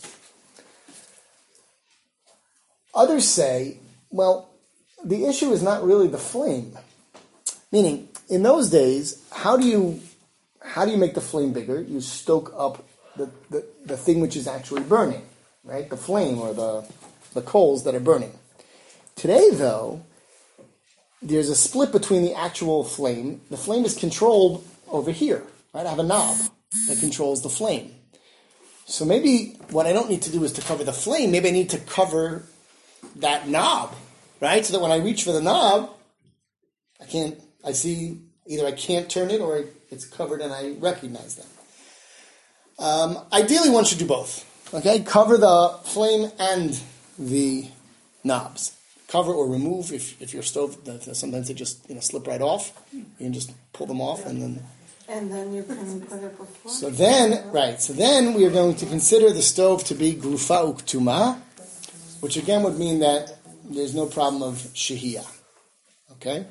Others say, well, the issue is not really the flame. Meaning, in those days, how do you how do you make the flame bigger? You stoke up the, the, the thing which is actually burning, right? The flame or the the coals that are burning. Today, though, there's a split between the actual flame. The flame is controlled over here, right? I have a knob that controls the flame. So maybe what I don't need to do is to cover the flame. Maybe I need to cover that knob, right? So that when I reach for the knob, I can't, I see, either I can't turn it or it's covered and I recognize that. Um, ideally, one should do both, okay? Cover the flame and the knobs. Cover or remove if, if your stove, sometimes they just you know slip right off. You can just pull them off and then... And then you can put it before. So then, right, so then we are going to consider the stove to be grufa uktuma, which again would mean that there's no problem of shehiyah. Okay?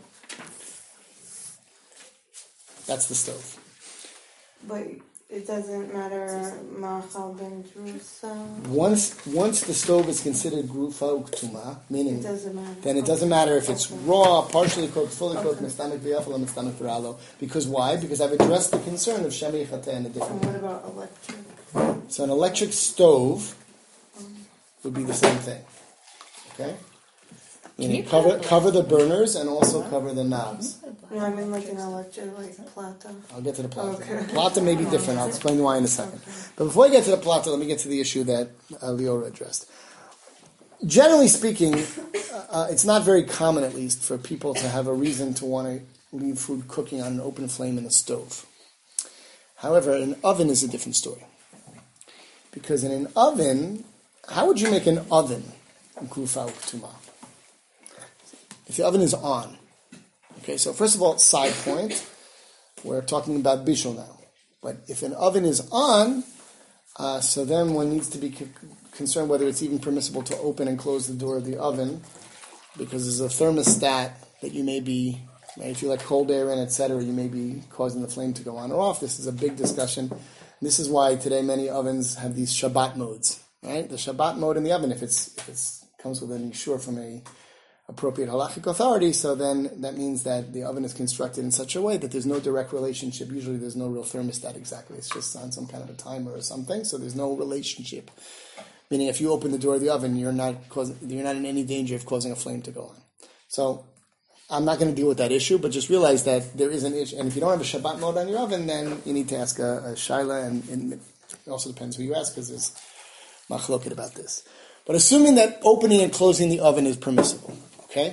That's the stove. But it doesn't matter machal ben drusa. Once once the stove is considered grufa uktuma, meaning It doesn't matter. then it doesn't matter if it's Okay. raw, partially cooked, fully cooked, Okay. mistamek v'yafal, or mistamek v'ralo. Because why? Because I've addressed the concern of shemi chateh in a different And way. what about electric? So an electric stove would be the same thing. Okay? Meaning you cover put a- cover the burners and also cover the knobs. No, I mean like an electric, like plata. I'll get to the plata. Okay. Plata may be different. I'll explain why in a second. But before I get to the plata, let me get to the issue that uh, Leora addressed. Generally speaking, uh, it's not very common, at least, for people to have a reason to want to leave food cooking on an open flame in a stove. However, an oven is a different story. Because in an oven, how would you make an oven grufa uktuma? If the oven is on. Okay, so first of all, side point, we're talking about bishul now. But if an oven is on, uh, so then one needs to be c- concerned whether it's even permissible to open and close the door of the oven, because there's a thermostat that you may be, right, if you let cold air in, et cetera, you may be causing the flame to go on or off. This is a big discussion. This is why today many ovens have these Shabbat modes, right? The Shabbat mode in the oven, if it's if it's comes with an issur from a appropriate halachic authority, so then that means that the oven is constructed in such a way that there's no direct relationship. Usually there's no real thermostat exactly. It's just on some kind of a timer or something, so there's no relationship. Meaning if you open the door of the oven, you're not causing, you're not in any danger of causing a flame to go on. So I'm not going to deal with that issue, but just realize that there is an issue. And if you don't have a Shabbat mode on your oven, then you need to ask a, a Shaila, and, and it also depends who you ask, because there's machloket about this. But assuming that opening and closing the oven is permissible, okay?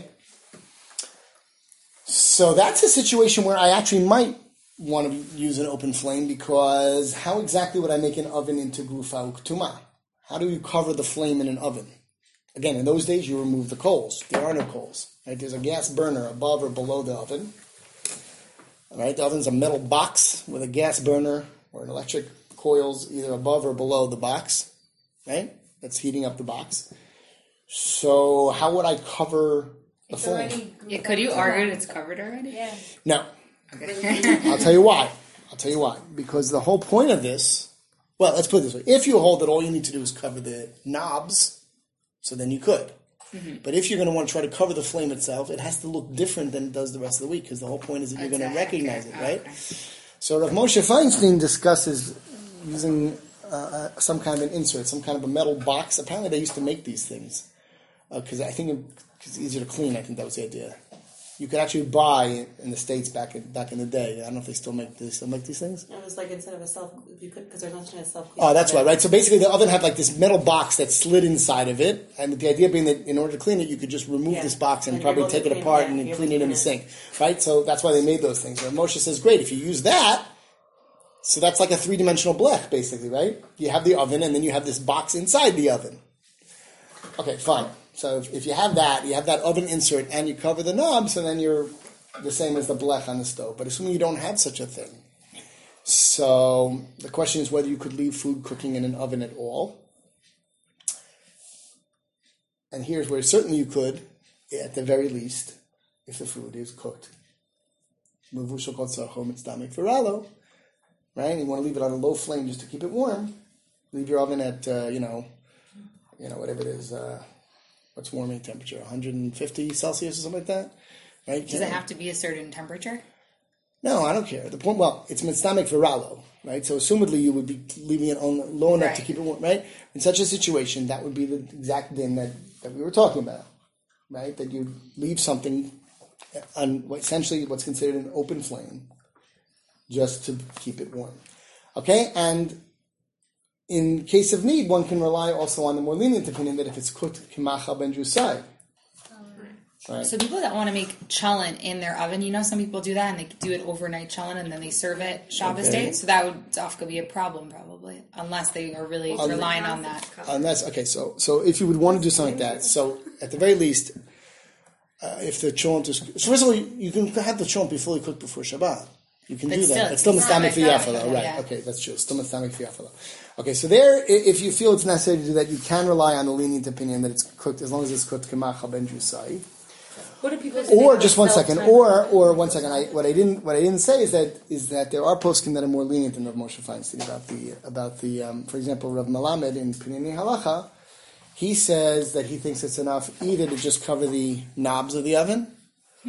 So that's a situation where I actually might want to use an open flame, because how exactly would I make an oven into grufa uktuma? How do you cover the flame in an oven? Again, in those days, you remove the coals. There are no coals. Right? There's a gas burner above or below the oven. All right? The oven's a metal box with a gas burner or an electric coils either above or below the box. Right? That's heating up the box. So how would I cover the It's flame? already Yeah, could you argue it's covered already? Yeah. No. Okay. I'll tell you why. I'll tell you why. Because the whole point of this, well, let's put it this way. If you hold that all you need to do is cover the knobs, so then you could. Mm-hmm. But if you're going to want to try to cover the flame itself, it has to look different than it does the rest of the week, because the whole point is that you're going to recognize it, right? Okay. So Rav Moshe Feinstein discusses using uh, some kind of an insert, some kind of a metal box. Apparently they used to make these things, because uh, I think it, it's easier to clean. I think that was the idea. You could actually buy in the States back in, back in the day. I don't know if they still make do they still make these things. It was like instead of a self, you could because there's not a self. Oh, that's right, right. So basically, the oven had like this metal box that slid inside of it, and the idea being that in order to clean it, you could just remove Yeah. this box and, And probably you're able take to it clean apart it, yeah, and you're clean it able in to the clean sink, right? So that's why they made those things. And Moshe says, great, if you use that, so that's like a three-dimensional blech, basically, right? You have the oven, and then you have this box inside the oven. Okay, fine. So if, if you have that, you have that oven insert, and you cover the knob, so then you're the same as the blech on the stove. But assuming you don't have such a thing. So the question is whether you could leave food cooking in an oven at all. And here's where certainly you could, at the very least, if the food is cooked. Right? You want to leave it on a low flame just to keep it warm. Leave your oven at, uh, you know, you know, whatever it is, uh, what's warming temperature, one hundred fifty Celsius or something like that? Right? Does it have to be a certain temperature? No, I don't care. The point, well, it's mitzdamek viralo, right? So assumedly you would be leaving it on low enough Right. to keep it warm, right? In such a situation, that would be the exact din that, that we were talking about, right? That you leave something on what, essentially what's considered an open flame just to keep it warm. Okay? And in case of need, one can rely also on the more lenient opinion that if it's cooked kimacha ben jusai. Right. So people that want to make cholent in their oven, you know, some people do that and they do it overnight cholent and then they serve it Shabbos Okay. day. So that would often be a problem, probably, unless they are really Um, relying on that. Unless, okay, so so if you would want to do something like that, so at the very least, uh, if the cholent is, so first of all, you, you can have the cholent be fully cooked before Shabbat. You can But do that. still, It's still it's mitzdamek not v'yafalo, mitzdamek, right? yeah. Okay, that's true. It's still mitzdamek v'yafalo. Okay, so there, i- if you feel it's necessary to do that, you can rely on the lenient opinion that it's cooked as long as it's cooked kemacha ben jusai. What do people Or just one second, or or one second. I, what I didn't what I didn't say is that is that there are poskim that are more lenient than Rav Moshe Feinstein about the about the um, for example Rav Melamed in Pinini Halacha, he says that he thinks it's enough either to just cover the knobs of the oven, hmm.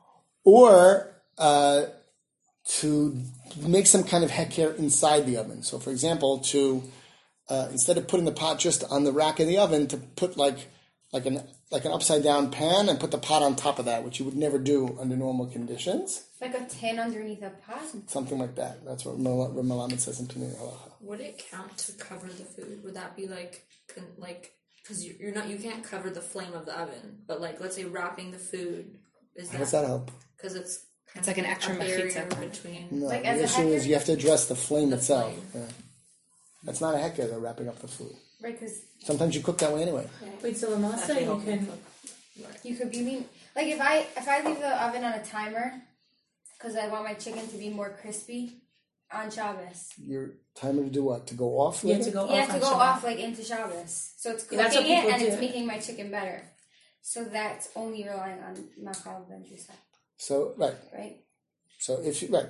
or uh, to make some kind of heker inside the oven. So, for example, to uh, instead of putting the pot just on the rack in the oven, to put like like an like an upside down pan and put the pot on top of that, which you would never do under normal conditions. Like a tin underneath a pot. Something like that. That's what Melamed says in Pinei Halacha. Would it count to cover the food? Would that be like, con- like, because you're not, you can't cover the flame of the oven, but like, let's say wrapping the food, is How does that, that help? because it's It's like an extra a barrier mechitza. between. No, Like the as a issue is hecker? you have to address the flame The itself. flame. Yeah. That's not a hecker, they're wrapping up the food. Right, because Sometimes you cook that way anyway. Wait, so Lamasa, you can. you could be lean. Like if I if I leave the oven on a timer, because I want my chicken to be more crispy on Shabbos. Your timer to do what? To go off? You later? have to go You off have to on go Shabbat. off like into Shabbos. So it's Yeah, that's cooking what it people and it's do. making my chicken better. So that's only relying on Machal Ben Jusai, So, right. right? So if you, right.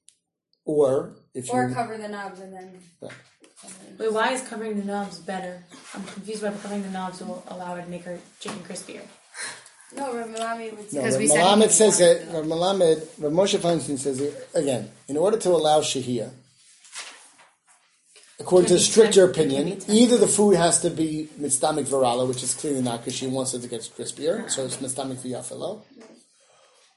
Or if Or you, cover the knobs and then. Right. Wait, why is covering the knobs better? I'm confused why covering the knobs will allow her to make her chicken crispier. No, Rav Melami would say. no, Because Rav we said Melamed you says wanted that, Rav Melamed, Rav Moshe Feinstein says, it, again, in order to allow Shahiyah, according to the stricter opinion, either the food has to be mitzdamek virala, which is clearly not because she wants it to get crispier, so it's mitzdamek v'yafelo,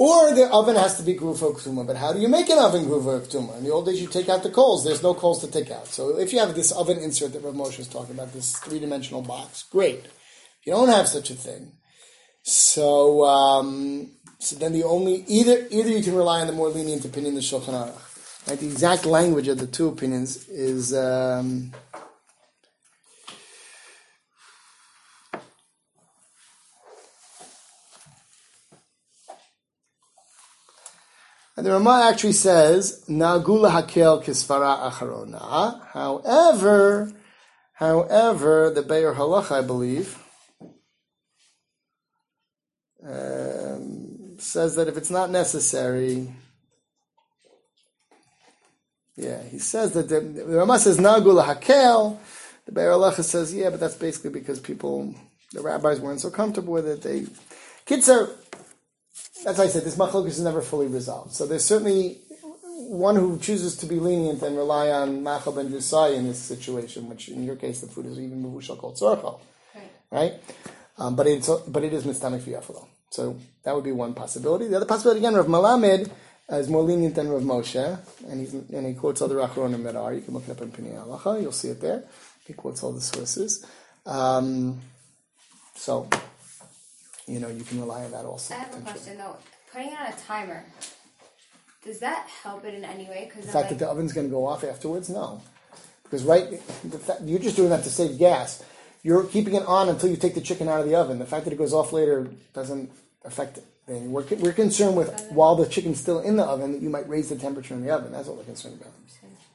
Or the oven has to be grufa ktuma. But how do you make an oven grufa ktuma? In the old days, you take out the coals. There's no coals to take out. So if you have this oven insert that Rav Moshe is talking about, this three-dimensional box, great. If you don't have such a thing, so um, so then the only either either you can rely on the more lenient opinion, the Shulchan Aruch. Right? The exact language of the two opinions is. Um, And the Ramah actually says, Nagula hakel kisvara acharona. However, however, the Be'er Halacha, I believe, um, says that if it's not necessary, yeah, he says that the, the Ramah says Nagula hakel. The Be'er Halacha says, yeah, but that's basically because people, the rabbis weren't so comfortable with it. They, kids are. That's why I said this machlokes is never fully resolved. So there's certainly one who chooses to be lenient and rely on machal ben Jusai in this situation, which in your case the food is even mevushal kol tzorcho, right? Um, but it's but it is mitztamek v'yafalo. So that would be one possibility. The other possibility again, Rav Malamed uh, is more lenient than Rav Moshe, and he's and he quotes other Achronim Medar. You can look it up in Pinei Halacha. You'll see it there. He quotes all the sources. Um, so. You know, you can rely on that also. I have a question though. Putting it on a timer, does that help it in any way? Because the fact like, that the oven's going to go off afterwards, no, because right, the fact, you're just doing that to save gas. You're keeping it on until you take the chicken out of the oven. The fact that it goes off later doesn't affect it. And we're we're concerned with while the chicken's still in the oven that you might raise the temperature in the oven. That's what we're concerned about.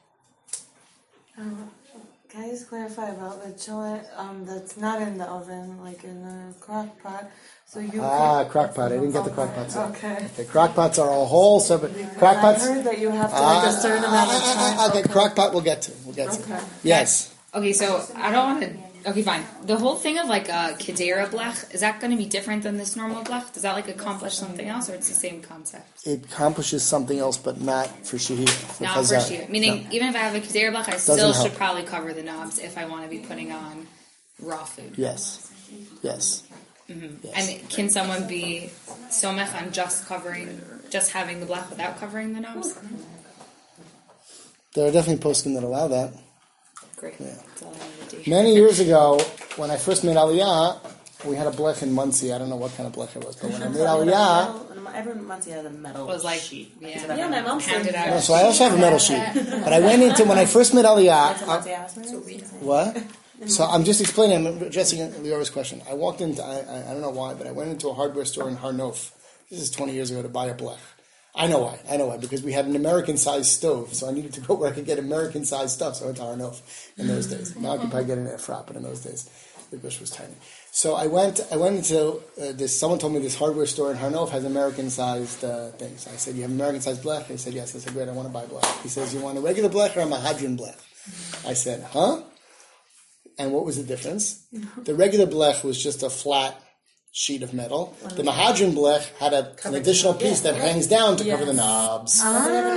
Um, Can I just clarify about the chili um, that's not in the oven, like in a crock pot? So you ah, can, crock pot. I didn't get the crock pots. Okay. Okay, crock pots are a whole separate. Crock pots. I heard that you have to like uh, a certain amount of time. Uh, okay, okay, crock pot we'll get to. We'll get Okay. to. Yes. Okay, so I don't want to. Okay, fine. The whole thing of like a kedera blech, is that going to be different than this normal blech? Does that like accomplish something else, or it's the same concept? It accomplishes something else, but not for shehir. For Not chazar. for shehir. Meaning, No. even if I have a kedera blech, I Doesn't still help. should probably cover the knobs if I want to be putting on raw food. Yes. Yes. Mm-hmm. Yes. And can someone be somech on just covering, just having the blech without covering the knobs? There are definitely poskim that allow that. Great. Yeah. That's all I wanted to do. Many years ago, when I first made Aliyah, we had a blech in Muncie. I don't know what kind of blech it was, but when I made Aliyah, Every month he has a metal It was like, sheet. yeah, Yeah, my mom handed said- out. no, so I also have a metal sheet. But I went into when I first made Aliyah. Monty I, asked me. what? So I'm just explaining. I'm addressing Leora's question. I walked into. I, I, I don't know why, but I went into a hardware store in Har Nof. This is twenty years ago to buy a blech. I know why. I know why. Because we had an American-sized stove, so I needed to go where I could get American-sized stuff. So I went to Har Nof in those days. Now I could probably get an Efrat, but in those days the bush was tiny. So I went. I went into uh, this. Someone told me this hardware store in Har Nof has American-sized uh, things. I said, "You have American-sized blech?" He said, "Yes." I said, "Great. I want to buy blech." He says, "You want a regular blech or a mahadran blech?" I said, "Huh?" And what was the difference? The regular blech was just a flat sheet of metal. The mahadran blech had a, an additional piece that hangs down to cover the knobs. So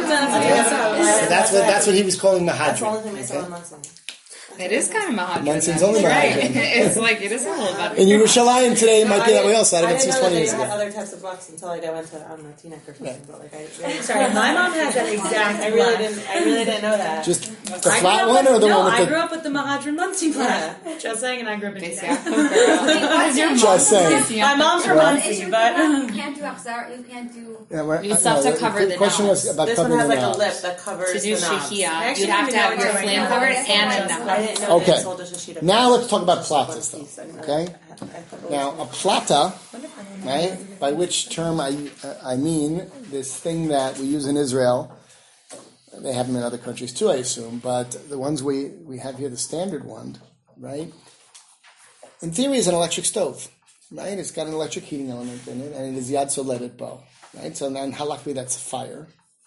that's what that's what he was calling That's the only mahadran. thing I saw in Munson. It is kind of mahadran. Munson's only right. mahadran. It's like, it is a little better. In Yerushalayim today, it might be that way also. I I haven't didn't seen know twenty that they years had ago. other types of blocks until like I went to I don't know Teaneck or something. Right. But like I, Sorry, my mom has that exact. I really didn't. I really didn't know that. Just the I flat grew up one with- or the no, one with I the... grew up with the Mahadran Muncie Yeah. plan. Just saying, and I grew up in Basic Teaneck. Apple girl. Just saying. My mom's from Well- Is Muncie, your but you can't do achzar, you can't do. Yeah, we're- You still have no, to cover the question was knobs. about This one covering has the like a knobs. lip that covers To do the knobs. shahiyah, actually you'd have to don't have even your know what flame you're covered doing. and a I knob. I didn't know Okay. they sold just a sheet of Now glass. let's talk about Just one platas, though. piece. I didn't- Okay? I- I thought it was- Now, a plata, right, by which term I, uh, I mean this thing that we use in Israel. They have them in other countries too, I assume, but the ones we, we have here, the standard one, right, in theory is an electric stove, right? It's got an electric heating element in it, and it is yad soledet bo, right? So then halakhi, that's fire.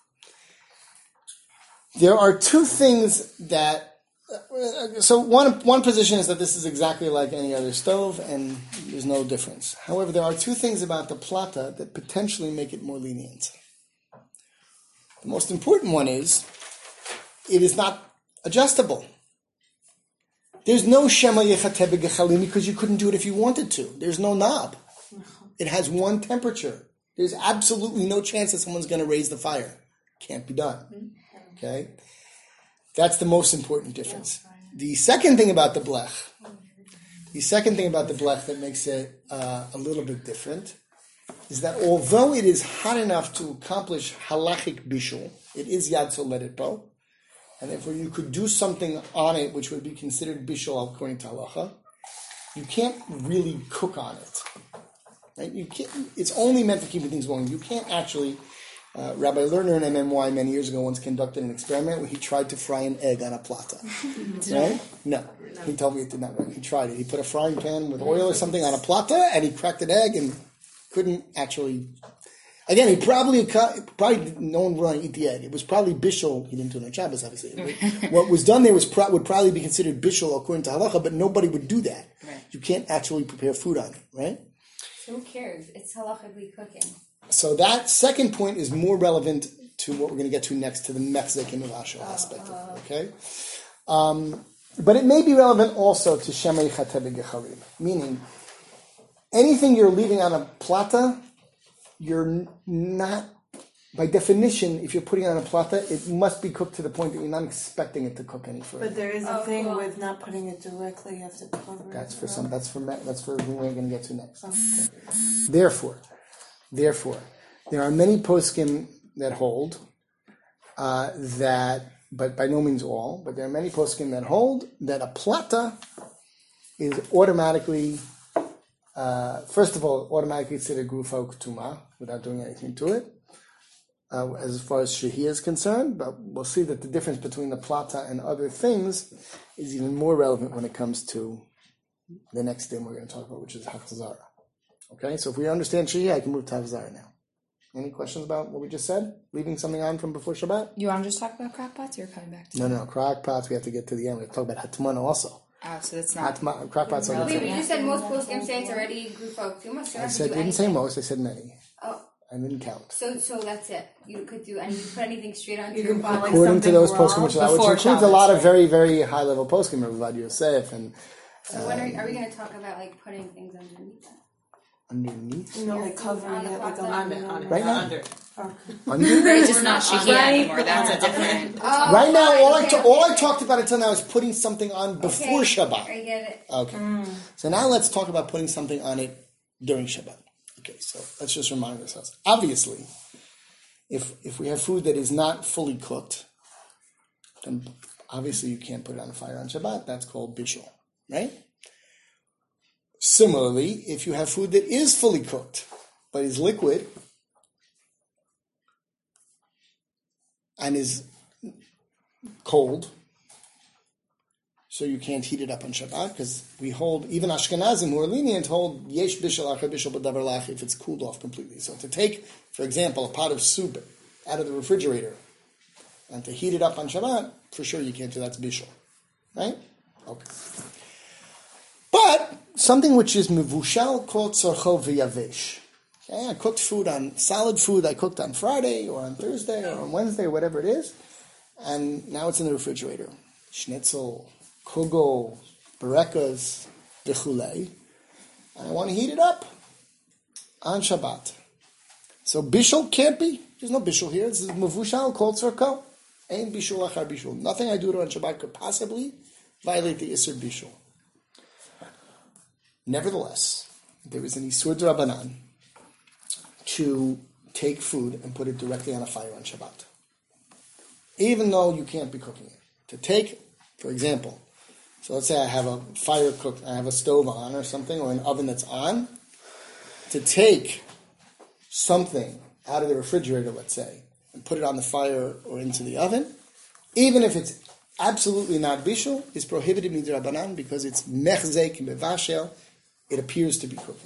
There are two things that So one one position is that this is exactly like any other stove, and there's no difference. However, there are two things about the plata that potentially make it more lenient. The most important one is it is not adjustable. There's no shema yechateh b'gechalim because you couldn't do it if you wanted to. There's no knob. It has one temperature. There's absolutely no chance that someone's going to raise the fire. Can't be done. Okay? That's the most important difference. The second thing about the blech, the second thing about the blech that makes it uh, a little bit different is that although it is hot enough to accomplish halachic bishul, it is yad soledet bo, and therefore you could do something on it which would be considered bishul according to halacha, you can't really cook on it. Right? You can't, it's only meant for keeping things going. You can't actually... Uh, Rabbi Lerner in M M Y many years ago once conducted an experiment where he tried to fry an egg on a plata. Right? No. He told me it did not work. He tried it. He put a frying pan with oil or something on a plata and he cracked an egg and couldn't actually... Again, he probably... probably no one would want to eat the egg. It was probably bishul. He didn't do it on Shabbos, obviously. What was done there was pro- would probably be considered bishul according to halacha, but nobody would do that. Right. You can't actually prepare food on it, right? Who cares? It's halachically cooking. So that second point is more relevant to what we're going to get to next, to the mechzik and mevashel aspect of it, okay? Um, but it may be relevant also to shemei chateh b'gecharim, meaning anything you're leaving on a plata, you're not, by definition, if you're putting it on a plata, it must be cooked to the point that you're not expecting it to cook any further. But there is a Oh, thing cool. with not putting it directly. You have to cover it. That's for some. That's for me- that's for who we're going to get to next. Okay. Therefore, therefore, there are many poskim that hold uh, that, but by no means all, but there are many poskim that hold that a plata is automatically, uh, first of all, automatically considered gufa uktuma without doing anything to it, uh, as far as shehiyah is concerned. But we'll see that the difference between the plata and other things is even more relevant when it comes to the next thing we're going to talk about, which is hachzara. Okay, so if we understand shehiyah, I can move to hachzara now. Any questions about what we just said? Leaving something on from before Shabbat? You want to just talk about crock pots? You're coming back to No, no, crock pots. We have to get to the end. We have to talk about hatmana also. Oh, so that's not. Hatma, crock pots. Are Wait, but different. you said most poskim say it's already gufo tuma, so you I don't have said to do didn't say anything. most. I said many. Oh, I didn't count. so so that's it. You could do any, you put anything straight onto You your can put, body. like, According to something those raw poskim, which, which before includes a Shabbos, lot of right? very, very high level poskim, Ravad Yosef and So when are, are we going to talk about like putting things underneath that? underneath. You know, like covering it like a On it, on it, Right now? under. Under. It's just not shehiyah anymore. That's a different. Oh, Right now, fine, all I okay, ta- all I okay. talked about until now is putting something on before Okay, Shabbat. I get it. Okay. So now let's talk about putting something on it during Shabbat. Okay, so let's just remind ourselves. Obviously, if if we have food that is not fully cooked, then obviously you can't put it on the fire on Shabbat. That's called bishul, right? Similarly, if you have food that is fully cooked, but is liquid, and is cold, so you can't heat it up on Shabbat, because we hold, even Ashkenazim who are lenient hold yesh bishul achar bishul b'davar lach if it's cooled off completely. So to take, for example, a pot of soup out of the refrigerator and to heat it up on Shabbat, for sure you can't do that. That's bishul, right? Okay. But something which is mevushal kol tzorcho v'yavesh. Okay, I cooked food on solid food I cooked on Friday or on Thursday or on Wednesday or whatever it is, and now it's in the refrigerator. Schnitzel, kugel, berekas, bechulei, and I want to heat it up on Shabbat. So bishul can't be. There's no bishul here. This is mevushal kol tzorcho. Ain't bishul achar bishul. Nothing I do on Shabbat could possibly violate the Isser bishul. Nevertheless, there is an Isur D'Rabbanan to take food and put it directly on a fire on Shabbat. Even though you can't be cooking it. To take, for example, so let's say I have a fire cooked, I have a stove on or something, or an oven that's on. To take something out of the refrigerator, let's say, and put it on the fire or into the oven, even if it's absolutely not bishul, is prohibited midrabanan because it's mechzek mevashel. It appears to be cooking.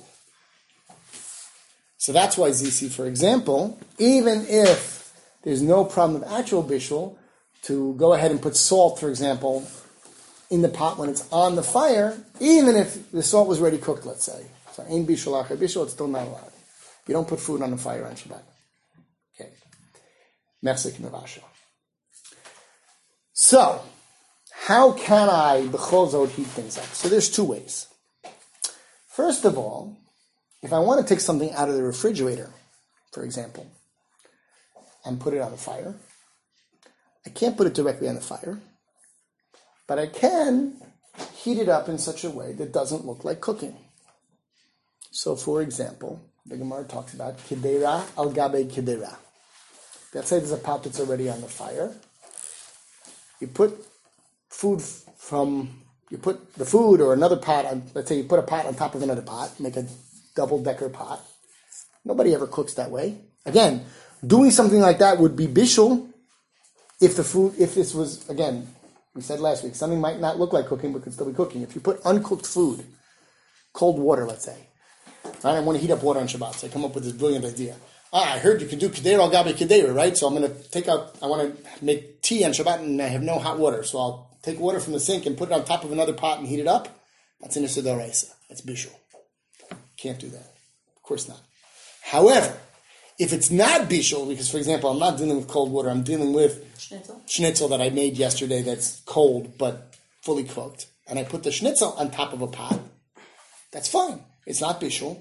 So that's why Zisi, for example, even if there's no problem of actual bishul, to go ahead and put salt, for example, in the pot when it's on the fire, even if the salt was already cooked, let's say. So ein bishul achar bishul, it's still not allowed. You don't put food on the fire on Shabbat. Okay. Mechzek mevashel. So, how can I, b'chol zot, heat things up? So there's two ways. First of all, if I want to take something out of the refrigerator for example, and put it on the fire. I can't put it directly on the fire, but I can heat it up in such a way that doesn't look like cooking. So, for example, the Gemara talks about kedera al gabe kedera. Let's say there's a pot that's already on the fire. You put food from, you put the food or another pot on, let's say you put a pot on top of another pot, make a double-decker pot. Nobody ever cooks that way. Again, doing something like that would be bishul if the food, if this was, again, we said last week, something might not look like cooking but could still be cooking. If you put uncooked food, cold water, let's say, right? I want to heat up water on Shabbat, so I come up with this brilliant idea. Ah, I heard you can do kedera al gabe kedera, right? So I'm going to take out, I want to make tea on Shabbat and I have no hot water, so I'll take water from the sink and put it on top of another pot and heat it up. That's an Issa d'Oraisa. That's bishul. Can't do that. Of course not. However, if it's not bishul, because for example, I'm not dealing with cold water, I'm dealing with Schnitzel. schnitzel that I made yesterday that's cold but fully cooked, and I put the schnitzel on top of a pot, that's fine. It's not bishul,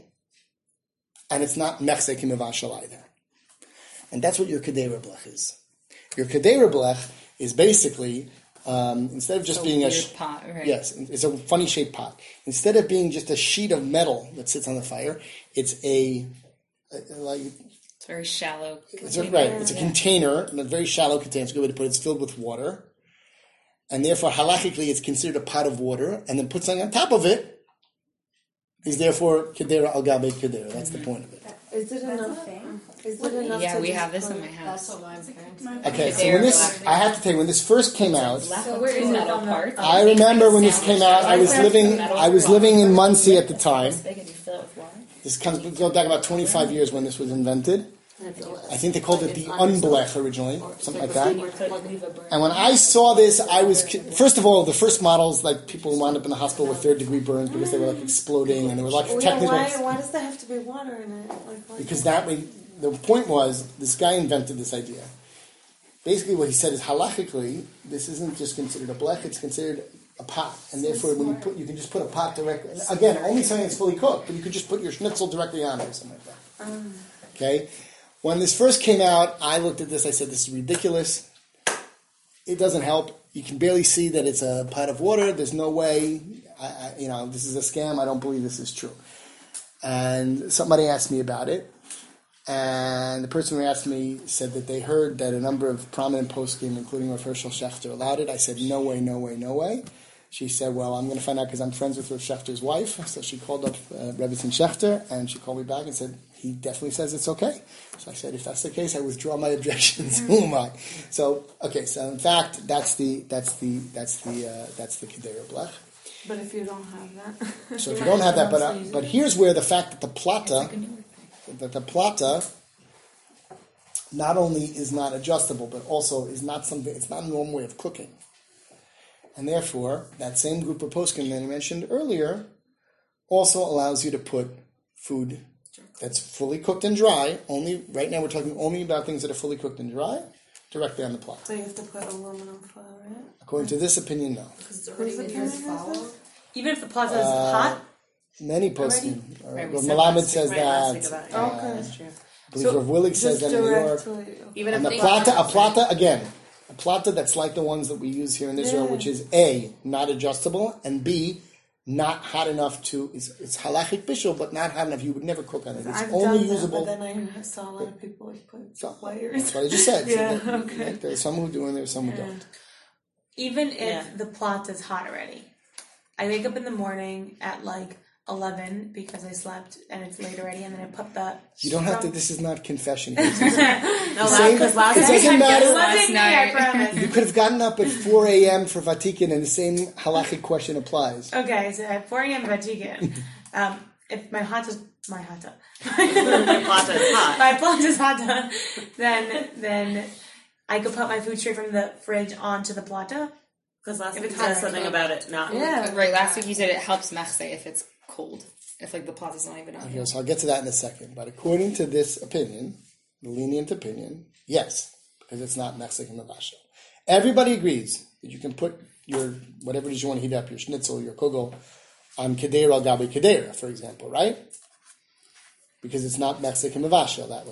and it's not mechzek imivashal either. And that's what your kedera blech is. Your kedera blech is basically, um, instead of just So being a... weird Sh- pot, right? Yes, it's a funny shaped pot. Instead of being just a sheet of metal that sits on the fire, it's a... a like It's very shallow. It's a, right. It's a container, a very shallow container. It's a good way to put it. It's filled with water, and therefore halachically it's considered a pot of water. And then put something on top of it is therefore kedera al gabe kedera. That's the point of it. Is it enough? Is it enough? Yeah, to we just have this put- in my house. That's what my parents. Okay, so when this, I have to tell you, when this first came out, So where is it Metal on the? parts. I remember when this came out. I was living, I was living in Muncie at the time. This comes go back about twenty-five years when this was invented. I think they called it the unblech originally, something like that. And when I saw this, I was, first of all, the first models, like people who wound up in the hospital with third degree burns because they were like exploding and there were like Well, yeah, technical... why, why does there have to be water in it? Like, why Because that way, the point was, this guy invented this idea. Basically what he said is, halachically, this isn't just considered a blech, it's considered a pot. And therefore, when you put, you can just put a pot directly, again, only something that's fully cooked, but you could just put your schnitzel directly on it or something like that. Um, Okay? When this first came out, I looked at this, I said, this is ridiculous. It doesn't help. You can barely see that it's a pot of water. There's no way, I, I, you know, this is a scam. I don't believe this is true. And somebody asked me about it. And the person who asked me said that they heard that a number of prominent poskim, including Rav Hershel Schachter, allowed it. I said, no way, no way, no way. She said, well, I'm going to find out because I'm friends with Rav Schachter's wife. So she called up uh, Rebbetzin Schachter, and she called me back and said, he definitely says it's okay. So I said, if that's the case, I withdraw my objections. Who am I? So, okay, so in fact, that's the, that's the, that's the, uh, that's the Kedera Blech. but if you don't have that, So if you don't have that, but uh, but here's where the fact that the plata, that the plata not only is not adjustable, but also is not something, it's not a normal way of cooking. And therefore, that same group of poskim that I mentioned earlier also allows you to put food that's fully cooked and dry, only, right now we're talking only about things that are fully cooked and dry, directly on the plata. so you have to put aluminum foil in it. According to this opinion, no. Because it's already been used. Even if the plaza is Uh, hot. Many poskim, uh, Right, we Rav said Melamed last says Right, last week that. about it. uh, Okay. That's true. I believe Rav Willig says Just that in New York. directly. Even And if the they plata, a plata, again, a plata that's like the ones that we use here in Israel, Yeah. which is A, not adjustable, and B, not hot enough to, it's, it's halachic bishul, but not hot enough. You would never cook on it. It's I've only done usable. that, but then I saw a lot of people like put So, wires. that's what I just said. So Yeah, that- okay. like, there are some who do and there are some who don't. even if Yeah. the plot is hot already. I wake up in the morning at like eleven because I slept and it's late already, and then I put the. You don't have to, this is not confession. No, same- because last it night doesn't matter. Wasn't me, I night. promise. You could have gotten up at four a.m. for Vatikan and the same halachic question applies. Okay, so at four a.m. Vatican, um, if my hot is my hot my plata is hot. my plot is hot, then then I could put my food straight from the fridge onto the plata. Because last If week it's you said hot, something right? about it not. Yeah. Right, last week you said it helps mechse if it's cold. If like the plata's not even on. Okay, so I'll get to that in a second. But according to this opinion, the lenient opinion, yes, because it's not mechzek and mavashel. Everybody agrees that you can put your, whatever it is you want to heat up, your schnitzel, your kugel, on kedera al gabi kedera, for example, right? Because it's not mechzek and mavashel that way.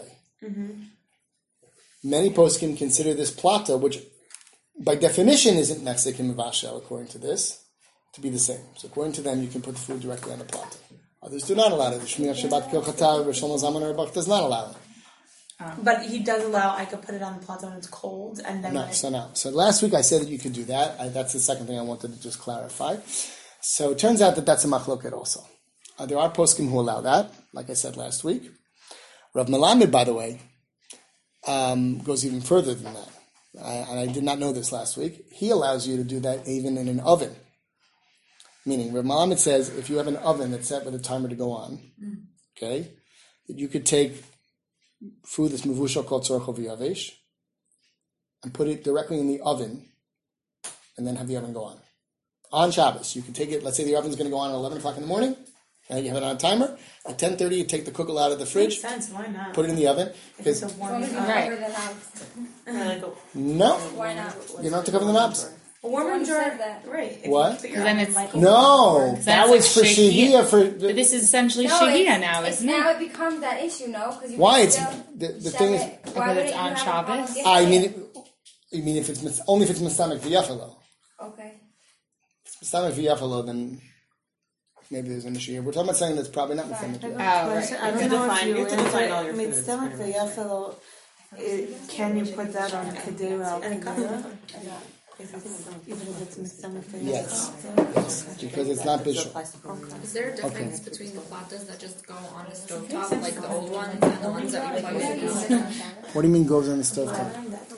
Many poskim consider this plata, which by definition isn't mechzik and mevashel, according to this, to be the same. So according to them, you can put the food directly on the plata. Others do not allow it. The Shmiras Shabbat Kilchatav, Shlomo Zalman Auerbach does not allow it. Um, but he does allow, I could put it on the plata when it's cold, and then No, when so no. So last week I said that you could do that. I, that's the second thing I wanted to just clarify. So it turns out that that's a machloket also. Uh, there are poskim who allow that, like I said last week. Rav Melamed, by the way, um, goes even further than that. I, and I did not know this last week. He allows you to do that even in an oven. Meaning, Rav Melamed says if you have an oven that's set with a timer to go on, okay, that you could take food that's mevushal called tzorcho v'yavesh and put it directly in the oven and then have the oven go on. On Shabbos, you can take it, let's say the oven's going to go on at eleven o'clock in the morning, and you have it on a timer. At ten thirty, you take the kugel out of the fridge, makes sense, why not? put it in the oven. If it's a Because warm As long as you right. cover the knobs. no, Why not? you don't have to cover the knobs. A warm Someone room said jar, that. right? If What? you put your Then oven it's- like No, Then that it's was like for shahiyah. shahiyah. For But this is essentially No, shahiyah it's- now, it's isn't now it? it becomes that issue, no? Because you Why? can It's still the, the shove thing is. it. Why Because wouldn't it's you on have a problem Shabbos? with I it? mean, you mean if it's mis- only if it's mistamek v'yafalo. Okay. If it's mistamek v'yafalo, then maybe there's an issue here. We're talking about something that's probably not mistamek Oh, v'yafalo. right. I don't You know define- if you you have to define all your foods, Mitzvah pretty v'yafelo, it- can you put that on kedera al kedera? Even if it's mitzvah v'yafelo? Yes. Yes, because it's not bishul. Is there a difference between the platas that just go on the stovetop, like the old ones, and the ones that we plug in? What do you mean goes on the stove top?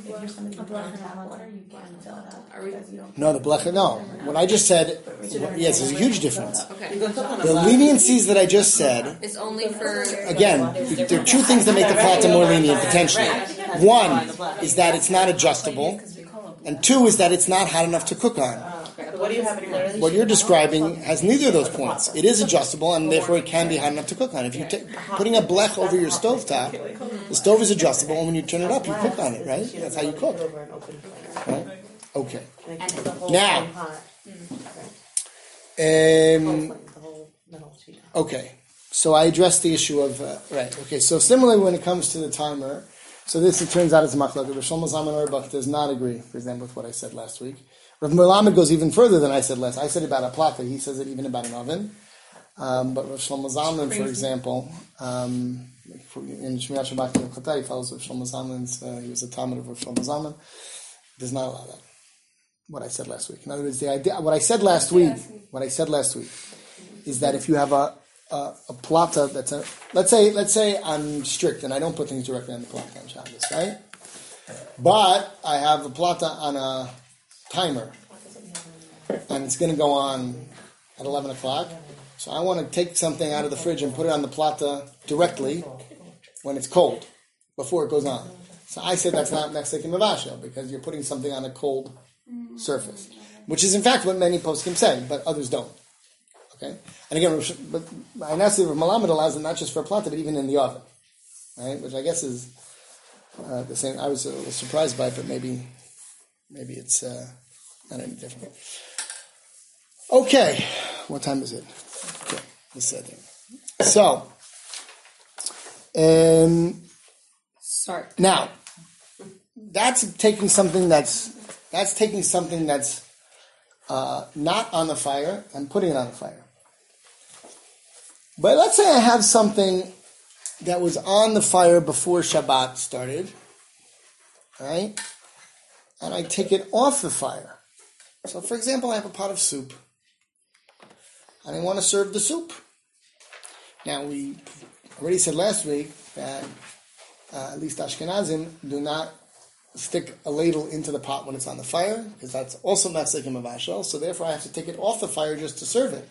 Are we? No, the blecha, no. What I just said, yes, there's a huge difference. Okay. The leniencies that I just said, It's only for. again, there are two things that make the plata more lenient, potentially. One is that it's not adjustable, and two is that it's not hot enough to cook on. What do you have in your mind? What you're describing has neither of those points. It is adjustable, and therefore it can be hot enough to cook on. If you're ta- putting a blech over your stovetop, the stove is adjustable, and when you turn it up, you cook on it, right? That's how you cook. Right? Okay. Now, um, okay. So I addressed the issue of, uh, right, okay. So similarly, when it comes to the timer, so this, it turns out, is machlokes. Rav Shlomo Zalman Auerbach does not agree, for example, with what I said last week. Rav Melamed goes even further than I said last. I said about a plata. He says it even about an oven. Um, but Rav Shlomo Zalman, for example, um, in Shmiras Shabbat Kilchatav, he follows Rav Shlomo Zalman's, uh, he was a Talmud of Rav Shlomo Zalman, does not allow that. What I said last week. In other words, the idea, what I said last week, what I said last week, is that if you have a a, a plata that's a, let's say, let's say I'm strict and I don't put things directly on the plata on Shabbos, right? But I have a plata on a timer, and it's going to go on at eleven o'clock. So I want to take something out of the fridge and put it on the plata directly when it's cold, before it goes on. So I said that's not Mexican mavasha, because you're putting something on a cold surface, which is in fact what many poskim say, but others don't. Okay, and again, but I now see Rav Melamed allows it not just for a plata, but even in the oven, right? Which I guess is uh, the same. I was a little surprised by it, but maybe, maybe it's uh, not any different. Okay, what time is it? Okay, let's set it. So, um, Start. now that's taking something that's that's taking something that's uh, not on the fire and putting it on the fire. But let's say I have something that was on the fire before Shabbat started, right? And I take it off the fire. So, for example, I have a pot of soup, and I want to serve the soup. Now, we already said last week that uh, at least Ashkenazim do not stick a ladle into the pot when it's on the fire, because that's also mefsek and mavashel, so therefore I have to take it off the fire just to serve it.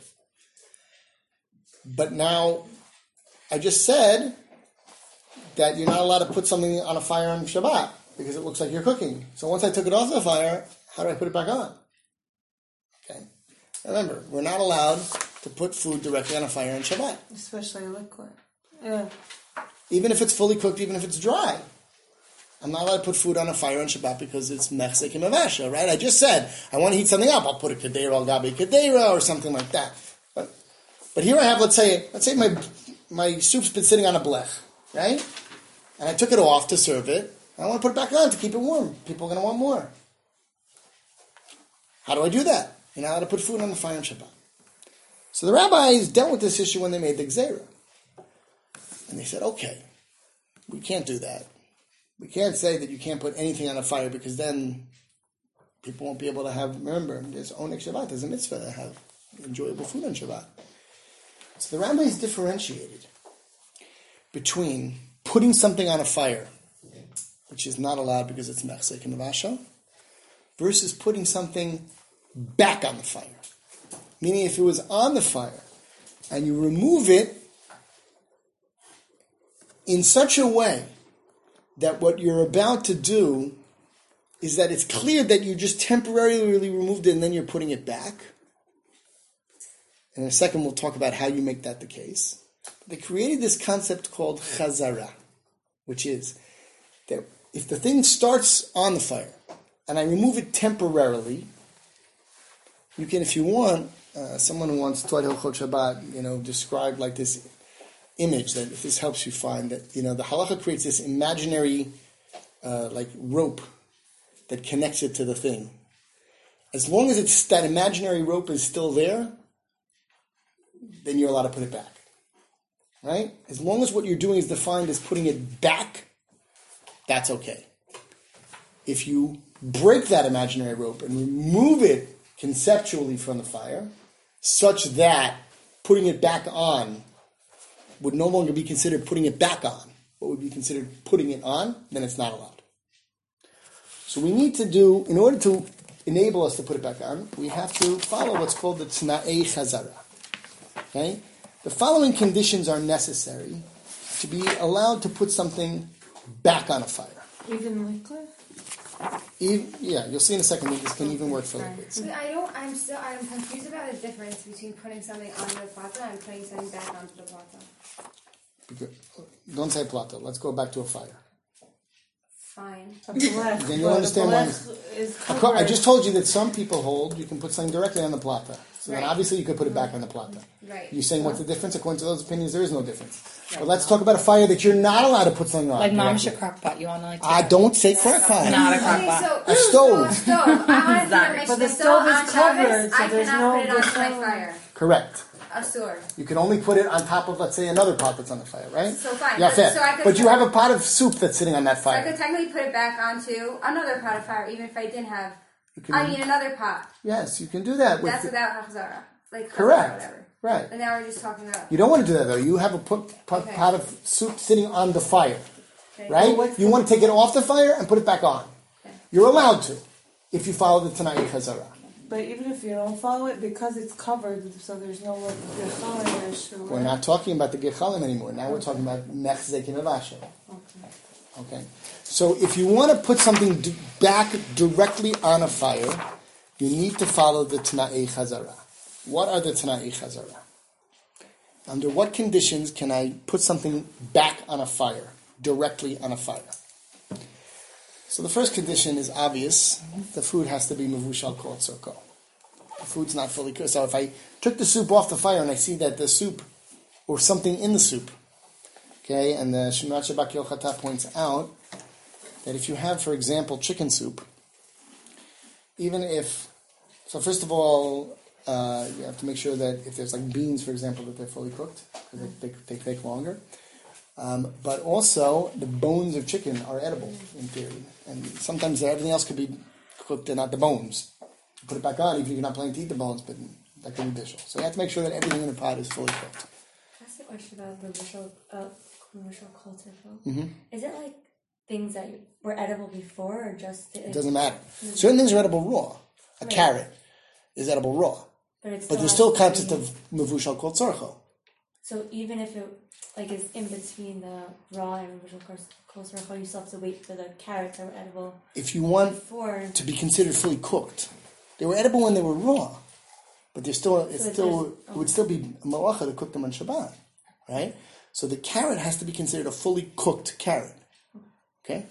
But now, I just said that you're not allowed to put something on a fire on Shabbat, because it looks like you're cooking. So once I took it off the fire, how do I put it back on? Okay. Remember, we're not allowed to put food directly on a fire on Shabbat. Especially liquid. Yeah. Even if it's fully cooked, even if it's dry. I'm not allowed to put food on a fire on Shabbat because it's mechzik and mavasha, right? I just said, I want to heat something up, I'll put a kadeira al gabi kadeira or something like that. But, but here I have, let's say, let's say my my soup's been sitting on a blech, right? and I took it off to serve it. I want to put it back on to keep it warm. People are going to want more. How do I do that? You're not allowed to put food on the fire on Shabbat. So the rabbis dealt with this issue when they made the Gzeira. And they said, okay, we can't do that. We can't say that you can't put anything on a fire because then people won't be able to have, remember, there's Oneg Shabbat, there's a mitzvah to have enjoyable food on Shabbat. So the rabbis differentiated between putting something on a fire, which is not allowed because it's mechzek and vasha, versus putting something back on the fire. Meaning if it was on the fire and you remove it in such a way that what you're about to do is that it's clear that you just temporarily removed it and then you're putting it back. In a second we'll talk about how you make that the case. They created this concept called chazara, which is that if the thing starts on the fire and I remove it temporarily, you can, if you want, uh, someone who wants taught Hilchot Shabbat, you know, described like this image that if this helps you find that, you know, the halacha creates this imaginary uh, like rope that connects it to the thing. As long as it's that imaginary rope is still there, then you're allowed to put it back. Right? As long as what you're doing is defined as putting it back, that's okay. If you break that imaginary rope and remove it conceptually from the fire, such that putting it back on would no longer be considered putting it back on, what would be considered putting it on, then it's not allowed. So we need to do, in order to enable us to put it back on, we have to follow what's called the Tna'ei Chazara. Okay? The following conditions are necessary to be allowed to put something back on a fire. Even liquid? Even, yeah, you'll see in a second that this can even work for liquids. But I don't. I'm still. I'm confused about the difference between putting something on the plata and putting something back onto the plata. Because, don't say plata. Let's go back to a fire. Fine. Then you'll understand why. I just told you that some people hold you can put something directly on the plata. So right. then obviously you could put it back on the plata. Right. You're saying what's the difference? According to those opinions, there is no difference. Right. But let's talk about a fire that you're not allowed to put something on. Like mama's crock pot. You want to like? I don't say crock pot. Not a crock pot. Okay, so, a stove. So a stove. I Exactly. But the stove is covered, so I there's cannot no put it on my difference. fire. Correct. A store. You can only put it on top of, let's say, another pot that's on the fire, right? So fine. Yeah, but, fair. so I could but you have a pot of soup that's sitting on that So I fire. could technically put it back onto another pot of fire, even if I didn't have. Can, I mean, another pot. Yes, you can do that. With That's the, without chazara. Like correct. Or whatever. Right. And now we're just talking about. You don't want to do that though. You have a pot, pot, Okay. pot of soup sitting on the fire, Okay. right? Well, You want to take it off the fire and put it back on. Okay. You're allowed to, if you follow the Tanai Chazara. But even if you don't follow it, because it's covered, so there's no like gechalim issue. We're not talking about the Gechalim anymore. Now we're talking about Mechzek and Avasha. Okay. Okay. So if you want to put something d- back directly on a fire, you need to follow the Tanai Chazara. What are the Tanai Chazara? Under what conditions can I put something back on a fire, directly on a fire? So the first condition is obvious. The food has to be mevushal kol tzorko. The food's not fully cooked. So if I took the soup off the fire and I see that the soup, or something in the soup, okay, and the Shemrat Shabbat Yochata points out that if you have, for example, chicken soup, even if, so first of all, uh, you have to make sure that if there's like beans, for example, that they're fully cooked, because they, they, they take longer. Um, but also, the bones of chicken are edible, in theory. And sometimes everything else could be cooked and not the bones. You put it back on, even if you're not planning to eat the bones, but that can be bishul. So you have to make sure that everything in the pot is fully cooked. That's the question about the visual, uh, commercial culture. Mm-hmm. Is it like things that were edible before, or just? It doesn't matter. Certain things are edible raw. A Right. carrot is edible raw. But, it's But there's still still has to concept be- of mevushal kol tzorcho. So even if it like is in between the raw and visual culture, you still have to wait for the carrots that were edible If you want before. to be considered fully cooked, they were edible when they were raw, but they're still it's So it still does- it would still be a malacha to cook them on Shabbat, right? So the carrot has to be considered a fully cooked carrot. Okay.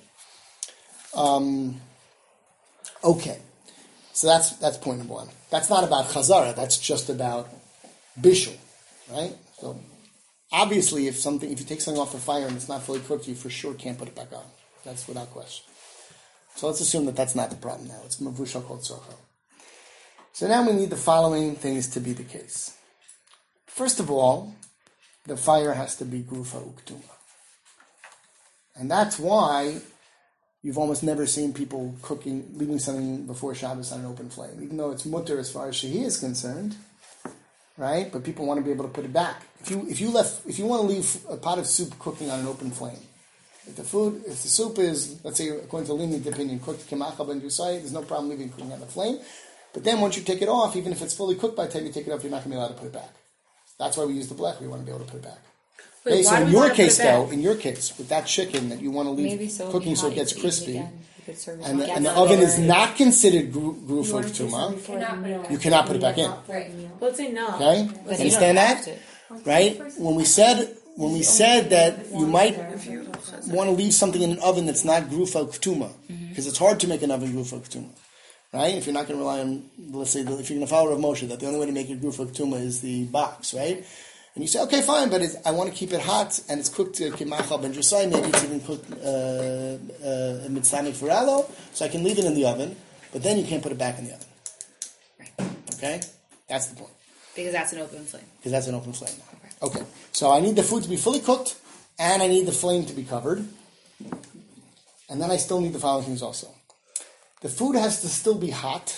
Um, okay. So that's that's point number one. That's not about chazara. That's just about bishul, right? So obviously, if something, if you take something off the fire and it's not fully cooked, you for sure can't put it back on. That's without question. So let's assume that that's not the problem now. It's mavushal kol tzorcho. So now we need the following things to be the case. First of all, the fire has to be grufa uktuma. And that's why you've almost never seen people cooking, leaving something before Shabbos on an open flame, even though it's mutter as far as shehi is concerned, right? But people want to be able to put it back. If you if you left if you want to leave a pot of soup cooking on an open flame, if the food if the soup is, let's say according to lenient opinion, cooked kemachal ben yusai, there's no problem leaving cooking on the flame. But then once you take it off, even if it's fully cooked by the time you take it off, you're not going to be allowed to put it back. That's why we use the blech. We want to be able to put it back. Wait, okay, so why do in we your want to put case, it back? though, in your case, with that chicken that you want to leave Maybe so cooking so it gets to eat crispy, again. You could serve it and the, again. and the Yeah. oven is not considered gru- You grufa want to do something ktuma, before the meal. you cannot put it back in. Right. Let's say no. Okay, But you understand don't that? have to. Right? When we said when we said that you might want to leave something in an oven that's not grufa ktuma, because it's hard to make an oven grufa ktuma. Right? If you're not going to rely on, let's say, if you're going to follow Rav Moshe, that the only way to make it grufa ktuma is the box, right? And you say, okay, fine, but it's, I want to keep it hot, and it's cooked to kimachal ben drusai, maybe it's even cooked mitzamik uh, uh, faralo, so I can leave it in the oven, but then you can't put it back in the oven. Right. Okay? That's the point. Because that's an open flame. Because that's an open flame. Okay. So I need the food to be fully cooked, and I need the flame to be covered, and then I still need the following things also. The food has to still be hot.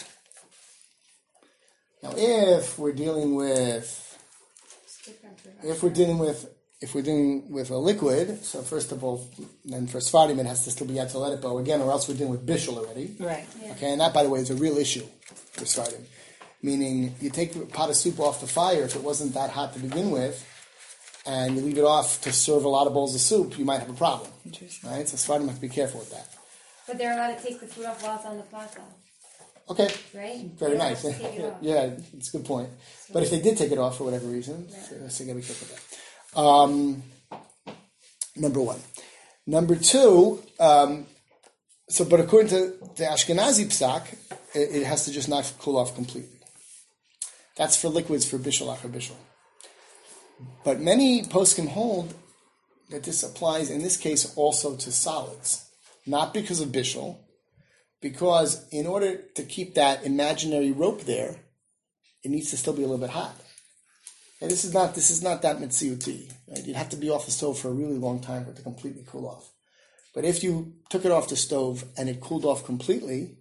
Now, if we're dealing with If we're dealing with if we're dealing with a liquid, so first of all, then for Sfardim it has to still be Yatzeletipo again, or else we're dealing with Bishul already. Right. Yeah. Okay, and that, by the way, is a real issue for Sfardim. Meaning, you take a pot of soup off the fire if it wasn't that hot to begin with, and you leave it off to serve a lot of bowls of soup, you might have a problem. Interesting. Right? So Sfardim have to be careful with that. But they're allowed to take the food off while it's on the plaza, Okay. right? Very They don't nice. have to take it off. Yeah, it's a good point. But if they did take it off for whatever reason, so, so you gotta be careful with that. Um, number one. Number two, um, so but according to the Ashkenazi psak, it, it has to just not cool off completely. That's for liquids for bishul achar bishul. But many poskim hold that this applies in this case also to solids, not because of bishul, because in order to keep that imaginary rope there, it needs to still be a little bit hot. And this is not this is not that mitziuti. Right? You'd have to be off the stove for a really long time for it to completely cool off. But if you took it off the stove and it cooled off completely,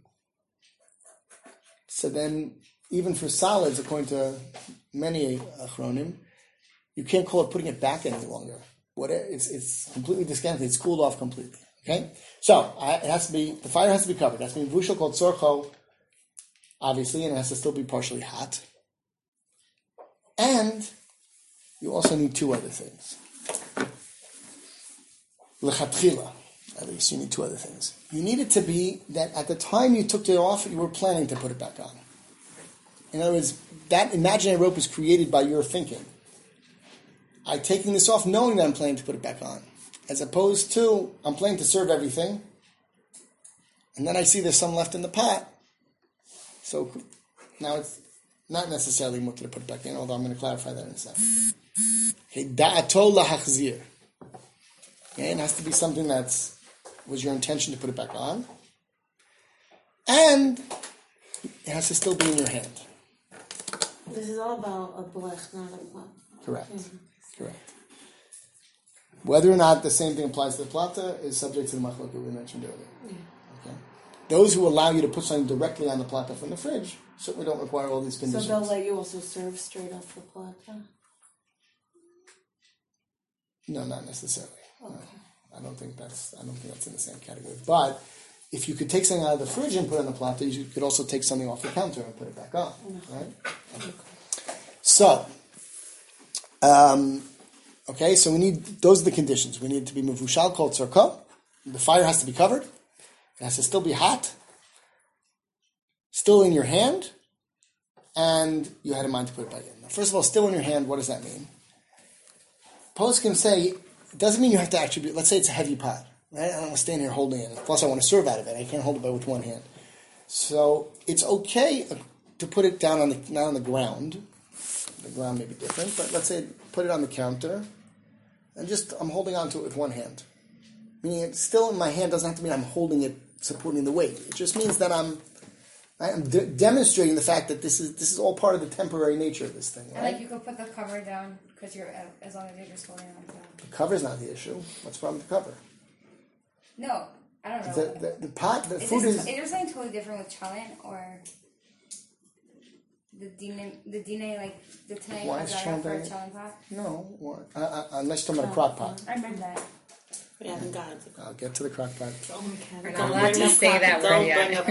so then even for solids, according to many achronim, you can't call it putting it back any longer. What it, it's it's completely discounted. It's cooled off completely. Okay, so uh, it has to be the fire has to be covered. It has to be vushal called tzorcho, obviously, and it has to still be partially hot. And you also need two other things. Lechatchila, at least you need two other things. You need it to be that at the time you took it off, you were planning to put it back on. In other words, that imaginary rope was created by your thinking. I'm taking this off knowing that I'm planning to put it back on. As opposed to, I'm planning to serve everything, and then I see there's some left in the pot. So now it's not necessarily mutter to put it back in, although I'm going to clarify that in a second. Okay, da'ato lahachzir. Okay, it has to be something that's was your intention to put it back on, and it has to still be in your hand. This is all about a blech, not a plot. Correct. Mm-hmm. Correct. Whether or not the same thing applies to the plata is subject to the machlokes we mentioned earlier. Yeah. Okay. Those who allow you to put something directly on the plata from the fridge certainly don't require all these So conditions. they'll let you also serve straight off the plata? No, not necessarily. Okay. No. I don't think that's. I don't think that's in the same category. But if you could take something out of the fridge and put it on the plata, you could also take something off the counter and put it back on. Mm-hmm. Right. Okay. So. Um, Okay, so we need, those are the conditions. We need it to be mevushal kol tzorko. The fire has to be covered. It has to still be hot. Still in your hand. And you had in mind to put it back in. Now, first of all, still in your hand, what does that mean? Post can say, it doesn't mean you have to actually be, let's say it's a heavy pot. Right? I don't want to stand here holding it. Plus I want to serve out of it. I can't hold it by with one hand. So it's okay to put it down on the, not on the ground. The ground may be different, but let's say put it on the counter and just I'm holding on to it with one hand. Meaning it's still in my hand doesn't have to mean I'm holding it, supporting the weight. It just means that I'm I'm de- demonstrating the fact that this is this is all part of the temporary nature of this thing. Right? And like you could put the cover down because you're as long as you're just holding on to it. The cover's not the issue. What's the problem with the cover? No, I don't know. The, the, the pot, the is food this, is. Is there something totally different with chalent or the dine, the dine like the tank Why is for a chalent? chalent pot? No, what? Uh, uh, unless you're talking about a crock pot. I remember that. We haven't gotten to I'll get to the crock pot. We're not allowed to say that word yet.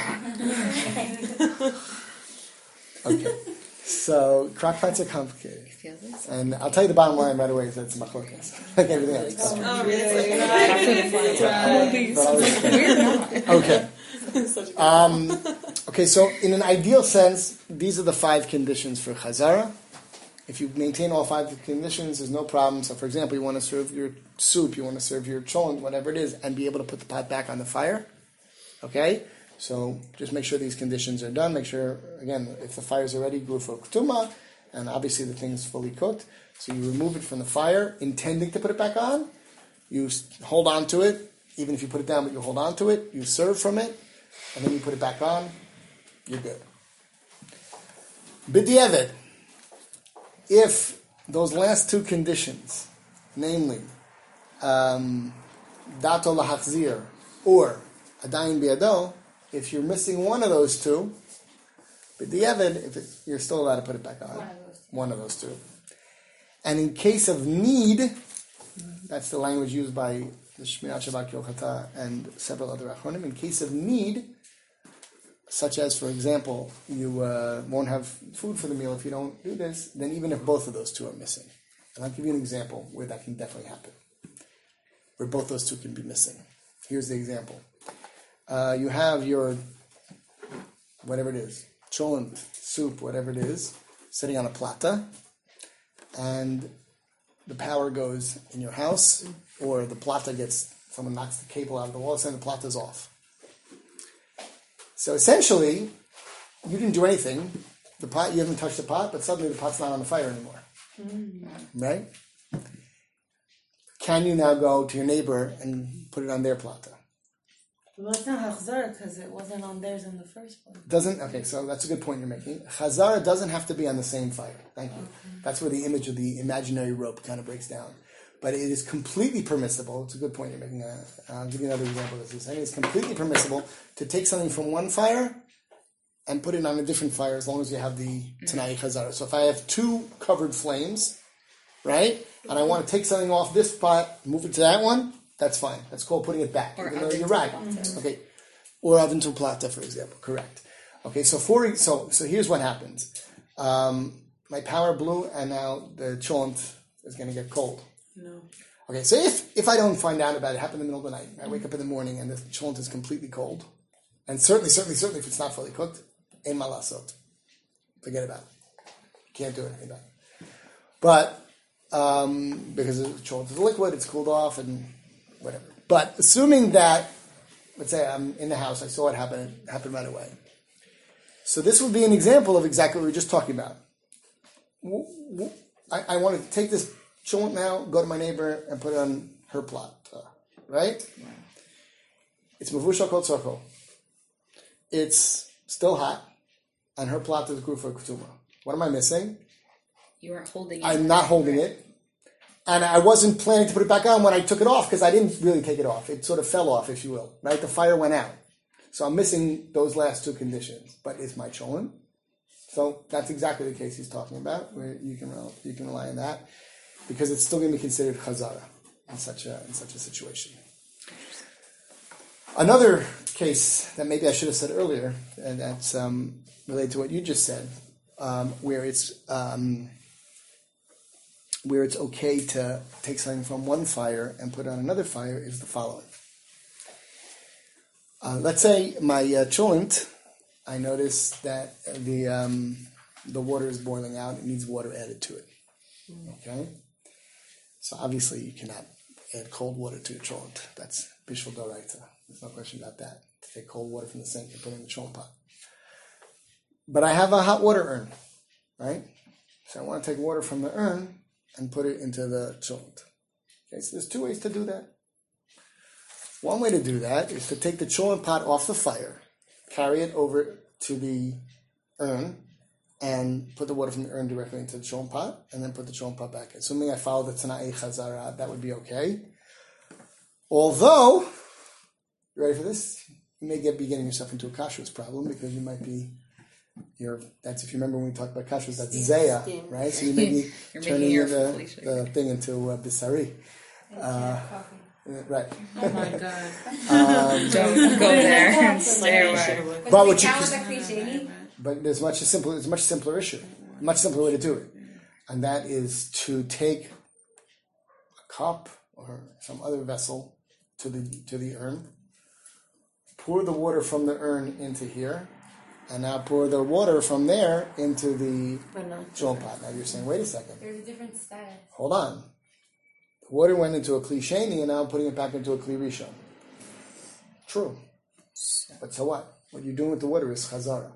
Okay, so crock pots are complicated, and I'll tell you the bottom line right away. Is that it's machlokas, like everything else. Okay. Um, okay, so in an ideal sense, these are the five conditions for chazara. If you maintain all five conditions, there's no problem. So, for example, you want to serve your soup, you want to serve your cholent, whatever it is, and be able to put the pot back on the fire. Okay? So, just make sure these conditions are done. Make sure, again, if the fire's already gufo ketuma, and obviously the thing's fully cooked, so you remove it from the fire, intending to put it back on. You hold on to it, even if you put it down, but you hold on to it. You serve from it, and then you put it back on. You're good. B'diavad. If those last two conditions, namely, um, dato lahachzir or adayin biado, if you're missing one of those two, b'diavad, if it, you're still allowed to put it back on. One of those two. And in case of need, that's the language used by the Shmirat Shabbat Yochata and several other achronim. In case of need, such as, for example, you uh, won't have food for the meal if you don't do this, then even if both of those two are missing. And I'll give you an example where that can definitely happen, where both those two can be missing. Here's the example. Uh, you have your, whatever it is, cholent, soup, whatever it is, sitting on a plata, and the power goes in your house, or the plata gets, someone knocks the cable out of the wall, and the plata's off. So essentially, you didn't do anything. The pot, you haven't touched the pot, but suddenly the pot's not on the fire anymore. Mm. Right? Can you now go to your neighbor and put it on their plata? Well, it's not chazara because it wasn't on theirs in the first place. Doesn't okay? So that's a good point you're making. Chazara doesn't have to be on the same fire. Thank you. Okay. That's where the image of the imaginary rope kind of breaks down. But it is completely permissible. It's a good point you're making. Uh, I'll give you another example of this. I mean, it's completely permissible to take something from one fire and put it on a different fire as long as you have the Tanai Chazara. So if I have two covered flames, right, and I want to take something off this pot, move it to that one, that's fine. That's called putting it back. Or even oven though you're to right. plata. Okay. Or oven to plata, for example. Correct. Okay, so for so so here's what happens. Um, my power blew, and now the cholent is going to get cold. No. Okay, so if, if I don't find out about it, it happened in the middle of the night, I wake up in the morning and the cholent is completely cold, and certainly, certainly, certainly if it's not fully cooked, ein malasot. Forget about it. Can't do anything about it. But, um, because the cholent is liquid, it's cooled off and whatever. But assuming that, let's say I'm in the house, I saw it happen, it happened right away. So this would be an example of exactly what we were just talking about. I, I want to take this cholent now, go to my neighbor and put it on her plot, uh, right? Yeah. It's mavushal kol tzorko. It's still hot, and her plot is gufo ketuma. What am I missing? You weren't holding it. I'm not holding it, and I wasn't planning to put it back on when I took it off because I didn't really take it off. It sort of fell off, if you will, right? The fire went out, so I'm missing those last two conditions. But it's my cholent, so that's exactly the case he's talking about. Where you can you can rely on that. Because it's still going to be considered chazara in such a in such a situation. Another case that maybe I should have said earlier, and that's um, related to what you just said, um, where it's um, where it's okay to take something from one fire and put it on another fire, is the following. Uh, let's say my uh, cholent, I notice that the um, the water is boiling out; it needs water added to it. Okay. So obviously you cannot add cold water to a cholent. That's bishul doraita. There's no question about that. To take cold water from the sink and put it in the cholent pot. But I have a hot water urn, right? So I want to take water from the urn and put it into the cholent. Okay, so there's two ways to do that. One way to do that is to take the cholent pot off the fire, carry it over to the urn, and put the water from the urn directly into the cholent pot, and then put the cholent pot back. Assuming I follow the Tanai Chazara, that would be okay. Although, you ready for this? You may get be getting yourself into a kashrus problem because you might be, you're, that's if you remember when we talked about kashrus, that's Zaya, right? So you may be turning the, the thing into uh, Bisari. Uh, right. Oh my god. Um, Don't go there and stay away. But what you count can, with a cliche? but there's much simpler. It's a much simpler issue, a much simpler way to do it, and that is to take a cup or some other vessel to the to the urn, pour the water from the urn into here, and now pour the water from there into the cholent pot. Now you're saying, wait a second, There's a different status. hold on. The water went into a kli sheni, and now I'm putting it back into a kli rishon. True, but so what? What you're doing with the water is chazara.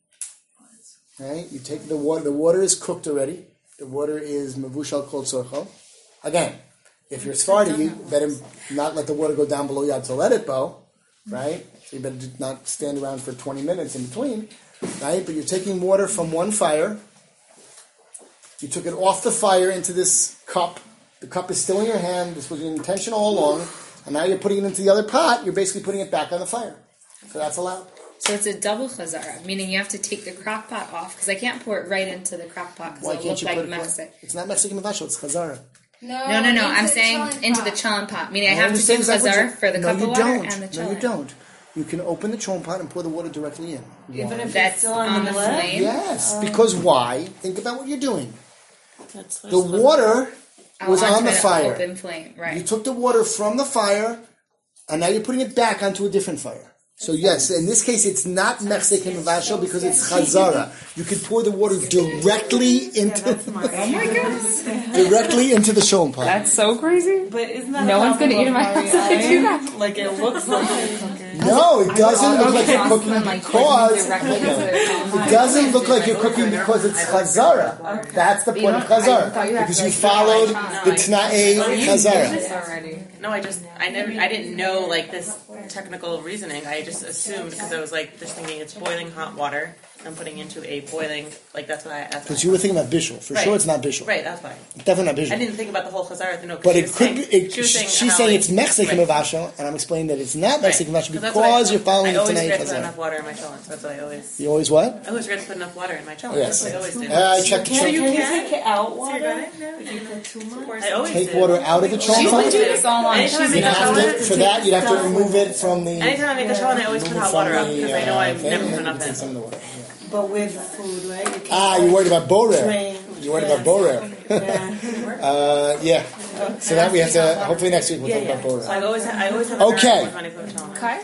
Right? You take the water. The water is cooked already. The water is mavushal kol tzorcho. Again, if you're Sephardi, you better not let the water go down below yad toledet bo, right? So you better not stand around for twenty minutes in between, right? But you're taking water from one fire. You took it off the fire into this cup. The cup is still in your hand. This was your intention all along. And now you're putting it into the other pot. You're basically putting it back on the fire. So that's allowed. So it's a double chazara, meaning you have to take the crock pot off, because I can't pour it right into the crock pot because Why it'll can't look you like put it? mechsek. It's not Mexican mavashal. It's chazara. No, No, no, no. into I'm the saying cholent into the pot. cholent pot, meaning I I have to do understand exactly what chazar you- for the no, cup you of water don't. and the No, you cholent. don't. You can open the cholent pot and pour the water directly in. Even if That's it's still on, on the the lid? flame? Yes, because why? Think about what you're doing. That's The water Oh, was on onto the an fire. Open flame, right? You took the water from the fire, and now you're putting it back onto a different fire. So yes, in this case, it's not mechsek and mavashal because it's chazara. You could pour the water directly into that's my Oh my gosh, directly into the cholent pot. that's so crazy. But isn't that No a one's gonna problem eat in my of house if I do Marianne? that. Like it looks like you're cooking. No, it doesn't look like you're Toss cooking them, like, because directly into the cholent pot. it doesn't look like you're cooking because it's chazara. That's the point of chazara because you followed the tna'ei chazara. already. No, I just I never I didn't know like this technical reasoning. I just assumed because I was like just thinking it's boiling hot water. I'm putting into a boiling like that's what I. That's Because you were thinking about bishul. For Right. sure, it's not bishul. right. That's why Definitely not I bishul. didn't think about the whole chazara thing. No, 'cause But she it was could saying- be. It, she was saying she's how, saying like- it's mechsek and right. mavashal, and I'm explaining that it's not Right. mechsek and mavashal 'Cause that's what I because thought. you're following I the always tna'ei forget to put chazara. enough water in my cholent. That's what I always. You always what? I always forget to put enough water in my cholent. Yes. That's what I always do. Uh, I checked the Can, cholent. can you can? take it out So water? you're gonna no, If you put too much? I always Take do. water out of the She's cholent been pot. doing this all along. Anytime I She's make You a have cholent, to, for that, you'd have to remove it from the. anytime I make a cholent, I always put remove it hot from water up the, because I know uh, I've thing, never and put then enough you put in. some of the water. Yeah. But with food, right? You Ah, can't you're worried about borer. drain. You're worried about borer. Yeah. uh, yeah. So that we have to. Hopefully next week we'll Yeah, talk yeah. about borer. So I always ha- I always have. Okay. A when I put a cholent. Okay.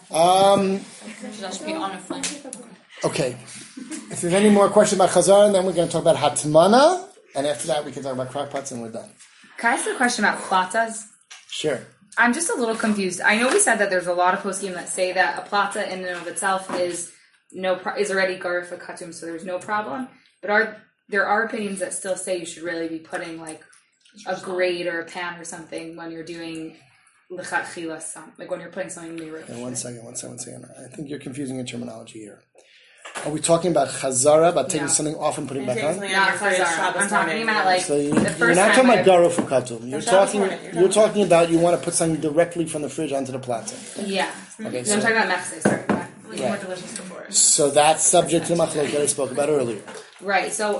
Um, That should be on a flame. okay. If there's any more questions about Chazar, then we're going to talk about Hatmana, and after that we can talk about crockpots, and we're done. Can I ask a question about platas? Sure. I'm just a little confused. I know we said that there's a lot of poskim that say that a plata in and of itself is no pro- is already garfa katum, so there's no problem. But are there are opinions that still say you should really be putting like a grate or a pan or something when you're doing lichatchila, some like when you're putting something new. And one second, one second, one second. I think you're confusing your terminology here. Are we talking about Chazara, about taking Yeah. something off and putting it back Taking on? something Not out of your fridge, chazara. Shabbos I'm talking morning. about like So you, the you're first not time talking I- about garo for katum. You're Shabbos talking. morning, you're You're talking about you want to put something directly from the fridge onto the platter. Yeah. Okay, No, so- I'm talking about mechse, sorry. It was more Right. delicious before. So that's subject to the machlok that I spoke about earlier. Right. So,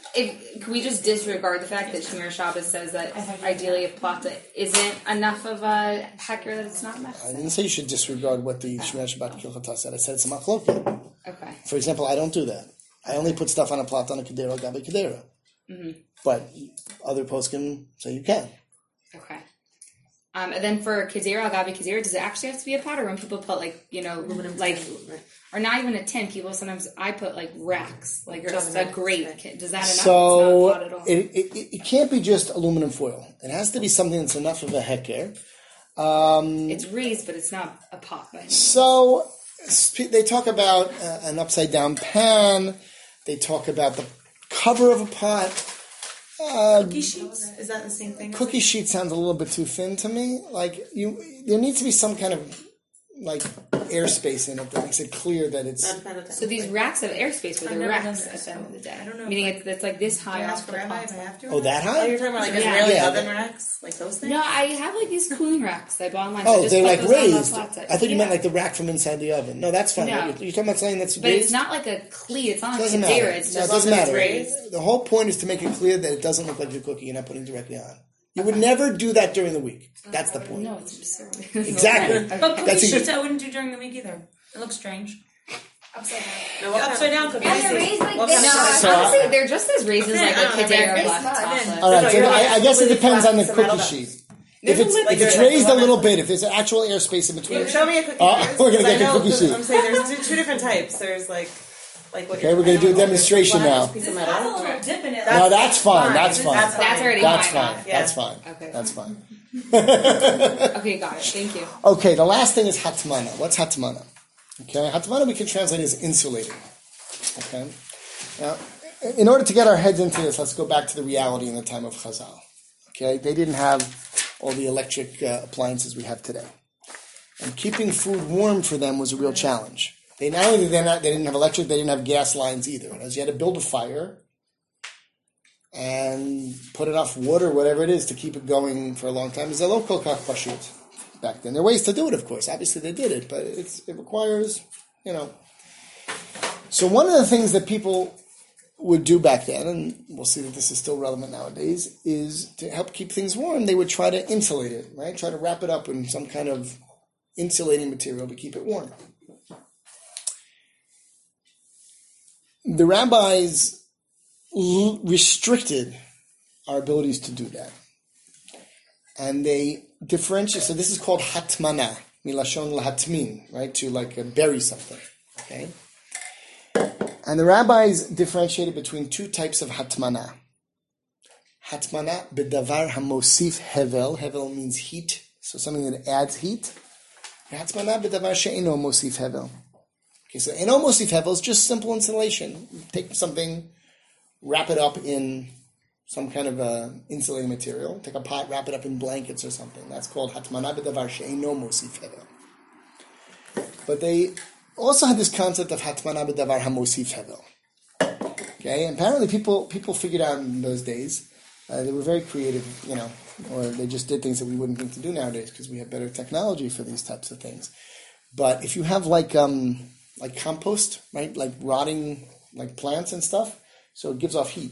if can we just disregard the fact that Shmir Shabbos says that ideally a plata isn't enough of a hecker that it's not I mechse? didn't say you should disregard what the Shemir Shabbat Kilchata said. I said it's a machlok. Okay. For example, I don't do that. I only put stuff on a plata on a kedera, gabi kedera. Mm-hmm. But other poskim say you can. Okay. Um, and then for Kazira, Gabi Kazira, does it actually have to be a pot, or when people put like, you know, like, or not even a tin, people sometimes, I put like racks, like or just a grate. Does that enough? So it's not a pot at all. it, it, it can't be just aluminum foil. It has to be something that's enough of a heker. Um, It's raised, but it's not a pot. By any means. so sp- they talk about uh, an upside down pan. They talk about the cover of a pot. Uh, Cookie sheets? Is that the same thing? as cookie like- sheet sounds a little bit too thin to me. Like you, there needs to be some kind of like airspace in it that makes it clear that it's. Not dependent on- So these racks have airspace, but I've they're never done racks this, at the end of the day. I don't know if Meaning I- it's, it's like this Do I high ask off for the rabbi top. if I have to? Oh, that Oh, high? you're talking about like Yeah. Israeli Yeah. oven racks, like those things. No, I have like these cooling racks I bought online. so I Oh, just they're put like those on the raised. flat side. I thought you Yeah. meant like the rack from inside the oven. No, that's fine. No. You're, you're talking about something that's But raised? it's not like a cleat. It's not like doesn't a matter. Kadira. It's No, it just doesn't something matter. that's raised. The whole point is to make it clear that it doesn't look like your cookie. You're not putting directly on. You would never do that during the week. That's the point. No, it's absurd. Exactly. But cookie That's sheets a, I wouldn't do during the week either. It looks strange. Upside down. No, what Upside down cookies. And they're raised like What this. kind of size. So, uh, Honestly, they're just as raised as like I a don't know, Kadira they're black fine. chocolate. all right, No, so you're I, like I guess it completely depends on the flat, some metal cookie dust. sheet. If it's, Like if it's you're like raised a lemon. little bit, if there's an actual airspace in between. Show me a cookie. Uh, first, we're gonna 'cause I get the know- cookie 'cause sheet. I'm saying there's two, two different types. There's like, like what Okay, you're we're gonna do a talking about. demonstration There's now. one piece of Has a metal. little dip in it. No, that's fine. That's fine. That's That's fine. already That's fine. fine. Yeah. That's fine. Okay. That's fine. Okay, got it. Thank you. Okay, the last thing is hatmana. What's hatmana? Okay, hatmana we can translate as insulating. Okay, now in order to get our heads into this, let's go back to the reality in the time of Chazal. Okay, they didn't have all the electric uh, appliances we have today, and keeping food warm for them was a real challenge. They not only did they, not, they didn't have electric, they didn't have gas lines either. As you had to build a fire and put enough wood or whatever it is to keep it going for a long time. It's a lo kol kach pashut back then. There are ways to do it, of course. Obviously, they did it, but it's, it requires, you know. So one of the things that people would do back then, and we'll see that this is still relevant nowadays, is to help keep things warm, they would try to insulate it, right? Try to wrap it up in some kind of insulating material to keep it warm. The rabbis l- restricted our abilities to do that. And they differentiate, so this is called hatmana, milashon lahatmin, right? To like uh, bury something, okay? And the rabbis differentiated between two types of hatmana. Hatmana bedavar hamosif hevel. Hevel means heat, so something that adds heat. Hatmana bedavar she'eno mosif hevel. Okay, so eno mosif hevel is just simple insulation. You take something, wrap it up in some kind of uh, insulating material. Take a pot, wrap it up in blankets or something. That's called hatmana bedavar she'eno mosif hevel. But they also had this concept of hatmana bedavar hamosif hevel. Okay, and apparently people people figured out in those days. Uh, they were very creative, you know, or they just did things that we wouldn't think to do nowadays because we have better technology for these types of things. But if you have like um, like compost, right, like rotting like plants and stuff, so it gives off heat.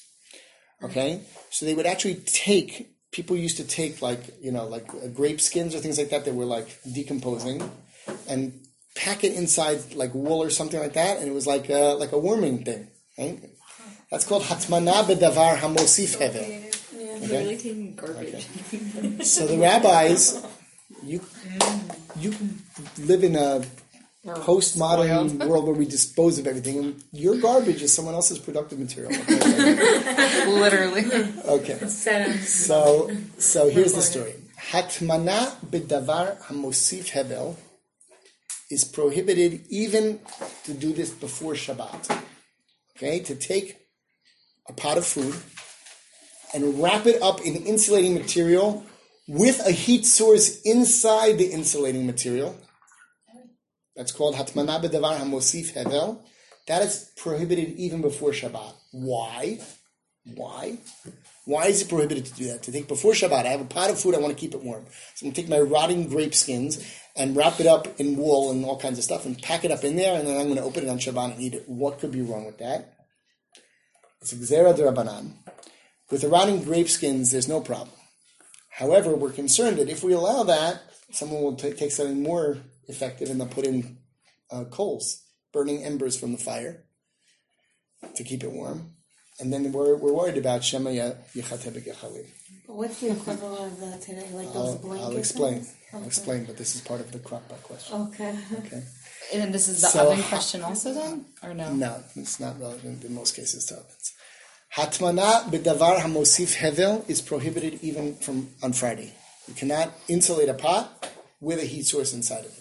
Okay, so they would actually take. People used to take like you know like uh, grape skins or things like that that were like decomposing, and pack it inside like wool or something like that, and it was like a, like a warming thing. Right? That's called hatmana bedavar hamosif hevel. Yeah, literally taking garbage. Okay. So the rabbis, you you live in a postmodern world where we dispose of everything, and your garbage is someone else's productive material. Okay? Literally. Okay. So so here's the story. Hatmana bedavar hamosif hevel is prohibited even to do this before Shabbat. Okay, to take a pot of food and wrap it up in insulating material with a heat source inside the insulating material. That's called hatmana bedavar hamosif hevel. That is prohibited even before Shabbat. Why? Why? Why is it prohibited to do that? To take before Shabbat, I have a pot of food, I want to keep it warm. So I'm going to take my rotting grape skins and wrap it up in wool and all kinds of stuff and pack it up in there, and then I'm going to open it on Shabbat and eat it. What could be wrong with that? It's Gzera d'Rabbanan. With the rotting grape skins, there's no problem. However, we're concerned that if we allow that, someone will t- take something more effective and they'll put in uh, coals, burning embers from the fire to keep it warm. And then we're, we're worried about Shema Yechateh B'Gechalim. What's the equivalent of that today? Like those I'll, blankets? I'll explain. things? I'll explain, but this is part of the crockpot question. Okay. Okay. And then this is the So- oven question also then? Or no? No, it's not relevant in most cases to ovens. Hatmana bedavar hamosif hevel is prohibited even from on Friday. You cannot insulate a pot with a heat source inside of it.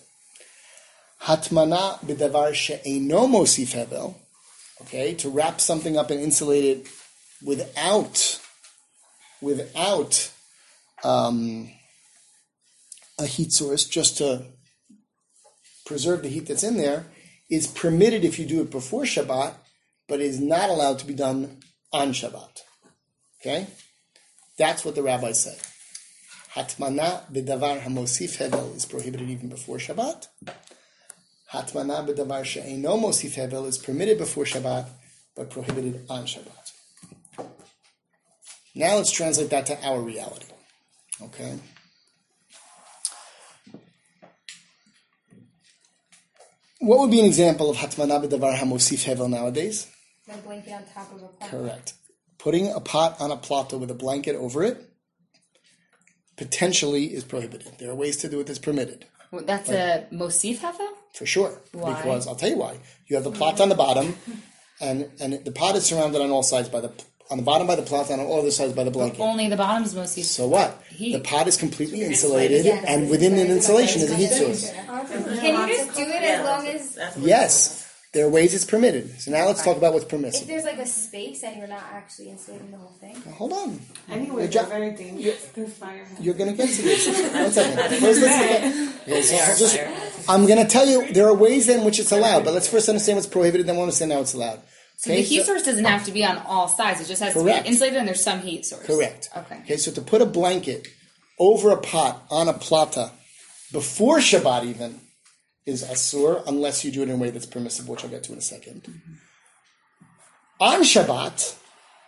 Hatmana bedavar she'eino mosif hevel, okay, to wrap something up and insulate it without without um, a heat source, just to preserve the heat that's in there, is permitted if you do it before Shabbat, but is not allowed to be done on Shabbat. Okay? That's what the rabbis say. Hatmana b'davar hamosif hevel is prohibited even before Shabbat. Hatmana b'davar she'eino mosif hevel is permitted before Shabbat, but prohibited on Shabbat. Now let's translate that to our reality. Okay? What would be an example of hatmana b'davar hamosif hevel nowadays? A blanket on top of a pot. Correct. Putting a pot on a platter with a blanket over it potentially is prohibited. There are ways to do it that's permitted. Well, that's a mosif hevel? For sure. Why? Because I'll tell you why. You have the plot on the bottom, and, and the pot is surrounded on all sides by the on the bottom by the plot, and on all other sides by the blanket. Only the bottom is mosif. So what? Heat. The pot is completely insulated, and within an insulation is a heat source. Can you just do it as long as Yes. There are ways it's permitted. So now let's talk about what's if permissible. there's like a space and you're not actually insulating the whole thing? Hold on. Anyway, You're they're ju- very dangerous. There's fire. You're going to get to this. One second. First, let's okay, so I'll just, I'm going to tell you there are ways in which it's allowed, but let's first understand what's prohibited, then we'll understand how it's allowed. So Okay, the heat source doesn't have to be on all sides. It just has Correct. to be insulated and there's some heat source. Correct. Okay. Okay, so to put a blanket over a pot on a plata before Shabbat even is asur, unless you do it in a way that's permissible, which I'll get to in a second. Mm-hmm. On Shabbat,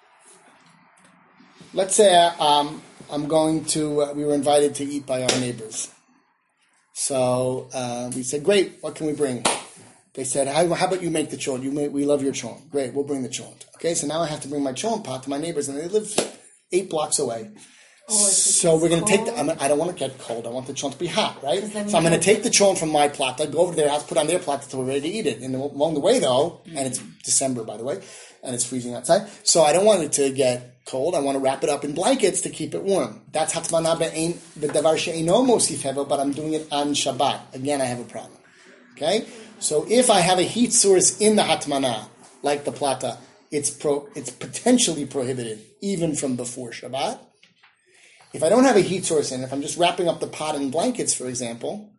let's say um, I'm going to, uh, we were invited to eat by our neighbors. So uh, we said, great, what can we bring? They said, how, how about you make the chon? You make, we love your chon. Great, we'll bring the chon. Okay, so now I have to bring my chon pot to my neighbors, and they live eight blocks away. Oh, So we're going to take the, I, mean, I don't want to get cold. I want the chon to be hot, right? So I'm going to take the chon from my plata, go over to their house, put it on their plata until we're ready to eat it. And along the way, though, and it's December, by the way, and it's freezing outside, so I don't want it to get cold. I want to wrap it up in blankets to keep it warm. That's hatmana b'davar she'eino mosif hevel, but I'm doing it on Shabbat. Again, I have a problem. Okay? So if I have a heat source in the hatmana, like the plata, it's pro, it's potentially prohibited, even from before Shabbat. If I don't have a heat source in, if I'm just wrapping up the pot in blankets, for example,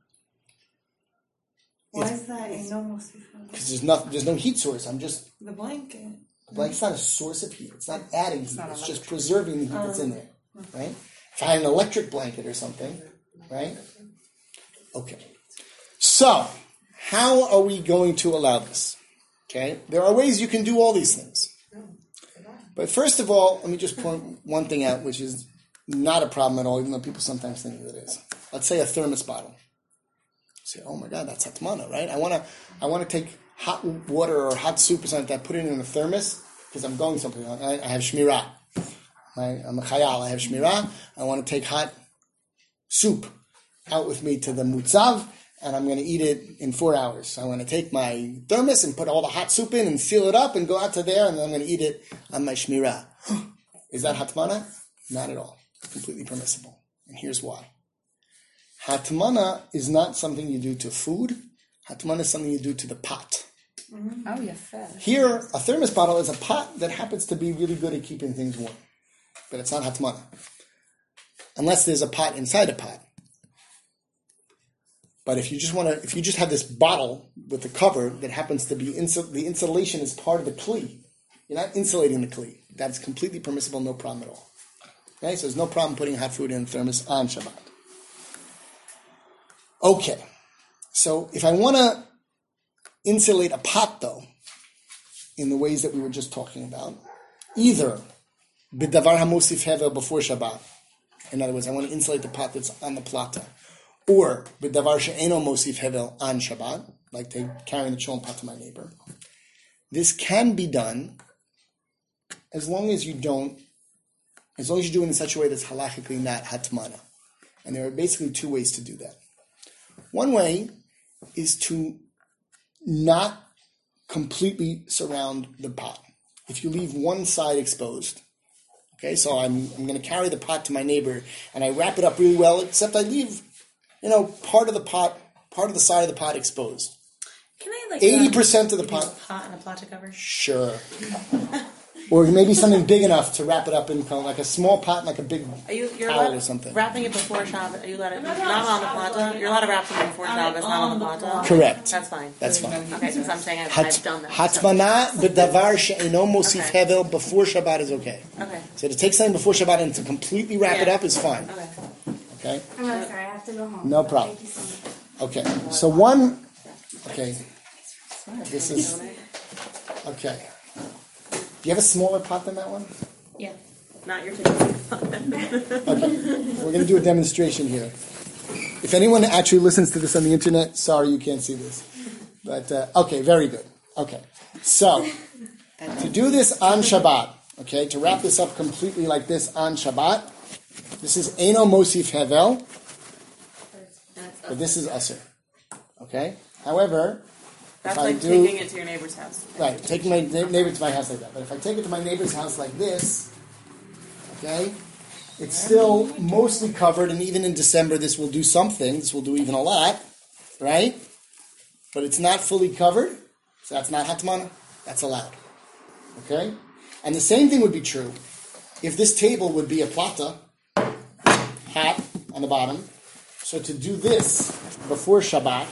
Why is that a normal because there's no there's no heat source. I'm just The blanket. the blanket's not a source of heat. It's not adding heat. It's just preserving the heat that's in there, right? If I had an electric blanket or something, right? Okay. So how are we going to allow this? Okay, there are ways you can do all these things, but first of all, let me just point one thing out, which is not a problem at all, even though people sometimes think that it is. Let's say a thermos bottle. Say, oh my God, that's hatmana, right? I want to, I want to take hot water or hot soup or something like that, put it in a thermos because I'm going something. I, I have shmirah. I, I'm a chayal. I have shmirah. I want to take hot soup out with me to the mutzav, and I'm going to eat it in four hours. So I want to take my thermos and put all the hot soup in and seal it up and go out to there, and then I'm going to eat it on my shmirah. Is that hatmana? Not at all. Completely permissible. And here's why. Hatmana is not something you do to food. Hatmana is something you do to the pot. Mm-hmm. Oh, yeah, fair. Here, a thermos bottle is a pot that happens to be really good at keeping things warm. But it's not hatmana. Unless there's a pot inside a pot. But if you just want to, if you just have this bottle with the cover that happens to be, insul- the insulation is part of the kli. You're not insulating the kli. That's completely permissible, no problem at all. Okay, so there's no problem putting hot food in a thermos on Shabbat. Okay, so if I want to insulate a pot, though, in the ways that we were just talking about, either b'davar hamosif hevel before Shabbat, in other words, I want to insulate the pot that's on the plata, or b'davar she'eno mosif hevel on Shabbat, like they carrying the cholent pot to my neighbor. This can be done as long as you don't As long as you do it in such a way that's halachically not hatmana. And there are basically two ways to do that. One way is to not completely surround the pot. If you leave one side exposed, okay, so I'm, I'm going to carry the pot to my neighbor and I wrap it up really well, except I leave, you know, part of the pot, part of the side of the pot exposed. Can I like eighty percent of the pot pot. pot and a plata cover? Sure. or maybe something big enough to wrap it up in, kind of like a small pot, like a big Are you you're towel allowed, or something. wrapping it before Shabbos? Are you allowed it not on the plata? You're allowed to wrap something before Shabbos, not on the plata. Correct. That's fine. That's fine. Okay, because I'm saying I've, Hat- I've done that. Hatmana b'davar she'eno mosif Okay. hevel before Shabbat is okay. Okay. So to take something before Shabbat and to completely wrap it Yeah. up is fine. Okay. Okay. I'm really sorry. I have to go home. No problem. Thank you so much. Okay. So one. Okay. This is. Okay. Do you have a smaller pot than that one? Yeah. Not your typical. Okay. We're going to do a demonstration here. If anyone actually listens to this on the internet, sorry you can't see this. But, uh, okay, very good. Okay. So, to do this on Shabbat, okay, to wrap this up completely like this on Shabbat, this is Eino Mosif Hevel, but this is Aser. Okay? However, That's if I like do, taking it to your neighbor's house. right, taking my na- neighbor to my house like that. But if I take it to my neighbor's house like this, okay, it's still mostly covered, and even in December this will do something. This will do even a lot, right? But it's not fully covered, so that's not hatmana. That's allowed. Okay? And the same thing would be true if this table would be a plata, hat on the bottom. So to do this before Shabbat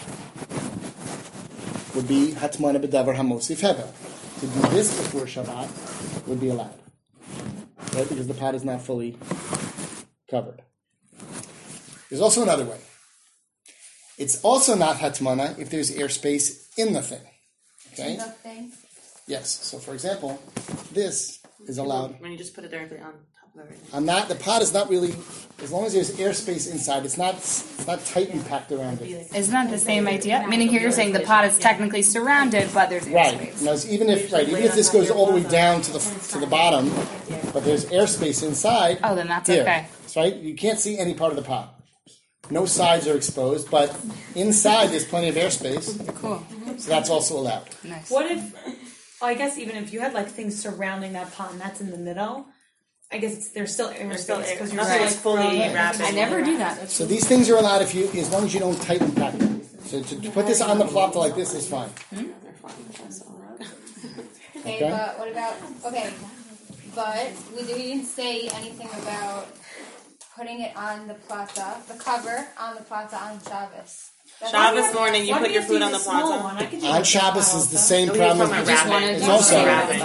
would be hatmana b'davar hamosif hevel. To do this before Shabbat would be allowed. Right? Because the pot is not fully covered. There's also another way. It's also not hatmana if there's airspace in the thing. Okay? Nothing. Yes. So for example, this is allowed. When you just put it directly on top of everything. I'm not. The pot is not really. As long as there's airspace inside, it's not. It's not tightly packed around it. Isn't that the same idea? Meaning here you're saying the pot is technically surrounded, but there's Right. airspace. Now, even if right, even if this goes all the way down to the to the bottom, but there's airspace inside. Oh, then that's here. okay. That's right. You can't see any part of the pot. No sides are exposed, but inside there's plenty of airspace, Cool. so that's also allowed. Nice. What if, well, I guess even if you had like things surrounding that pot and that's in the middle, I guess it's, there's still airspace still air- because you're nothing like is fully throwing- wrapped. I never do that. So these things are allowed if you, as long as you don't tighten pack it. So to, to put this on the plata like this is fine. Okay, Okay. but what about okay? But we didn't say anything about putting it on the plata, the cover on the plata on Shabbos. That's Shabbos morning, you Why put do your have to food use on the a small plata. one? I could do On a Shabbos small is the one. same No, we problem. just as- want to wrap it. It's also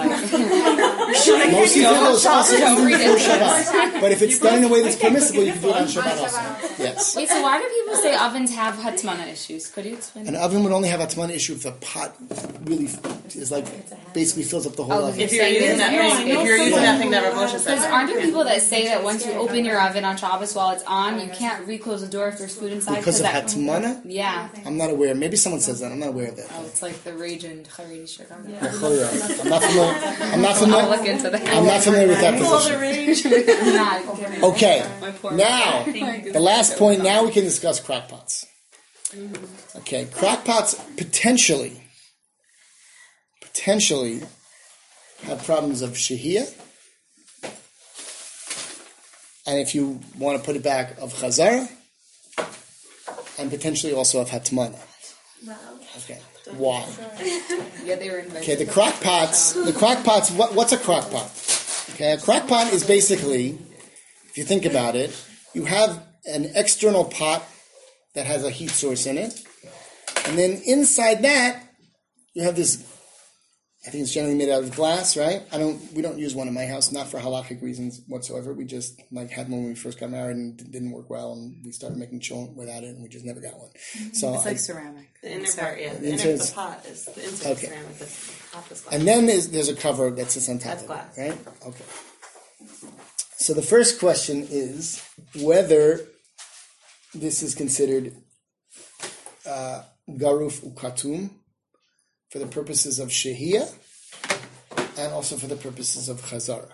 Most people is also done before Shabbat. But if it's done in a way that's permissible, you can do it on Shabbat also. Yes. Wait, so why do people say ovens have hatmana issues? Could you explain? An oven would only have a ton issue if the pot really is like basically fills up the whole Oh, oven. If you're using that thing, if you're using that thing that Rav Moshe Because said. aren't there people that say that once you open your oven on Shabbos while it's on, you can't reclose the door if there's food inside? Because of that, hatmana? Yeah. I'm not aware. Maybe someone says that. I'm not aware of that. Oh, it's like the rage in Haredi Chicago. I'm not familiar. I'm not I'll familiar. look into that. I'm not familiar with that position. I'm not. Okay. Now, the last point. Now we can discuss crockpots. Okay, crockpots potentially, potentially have problems of shehiyah, and if you want to put it back, of chazara, and potentially also of hatmana. Okay, why? Yeah, they were invented. Okay, the crockpots. The crockpots. What, what's a crockpot? Okay, a crockpot is basically, if you think about it, you have an external pot that has a heat source in it, and then inside that you have this. I think it's generally made out of glass, right? I don't. We don't use one in my house, not for halakhic reasons whatsoever. We just like had one when we first got married and it didn't work well, and we started making cholent without it, and we just never got one. So It's I, like ceramic. The inner part, yeah. The The inner, inside the is- pot is the inside Okay. ceramic. The top is glass. and then there's, there's a cover that sits on top That's of glass. it, right? Okay. So the first question is whether this is considered uh, garuf ukatum for the purposes of shehiyah and also for the purposes of chazara.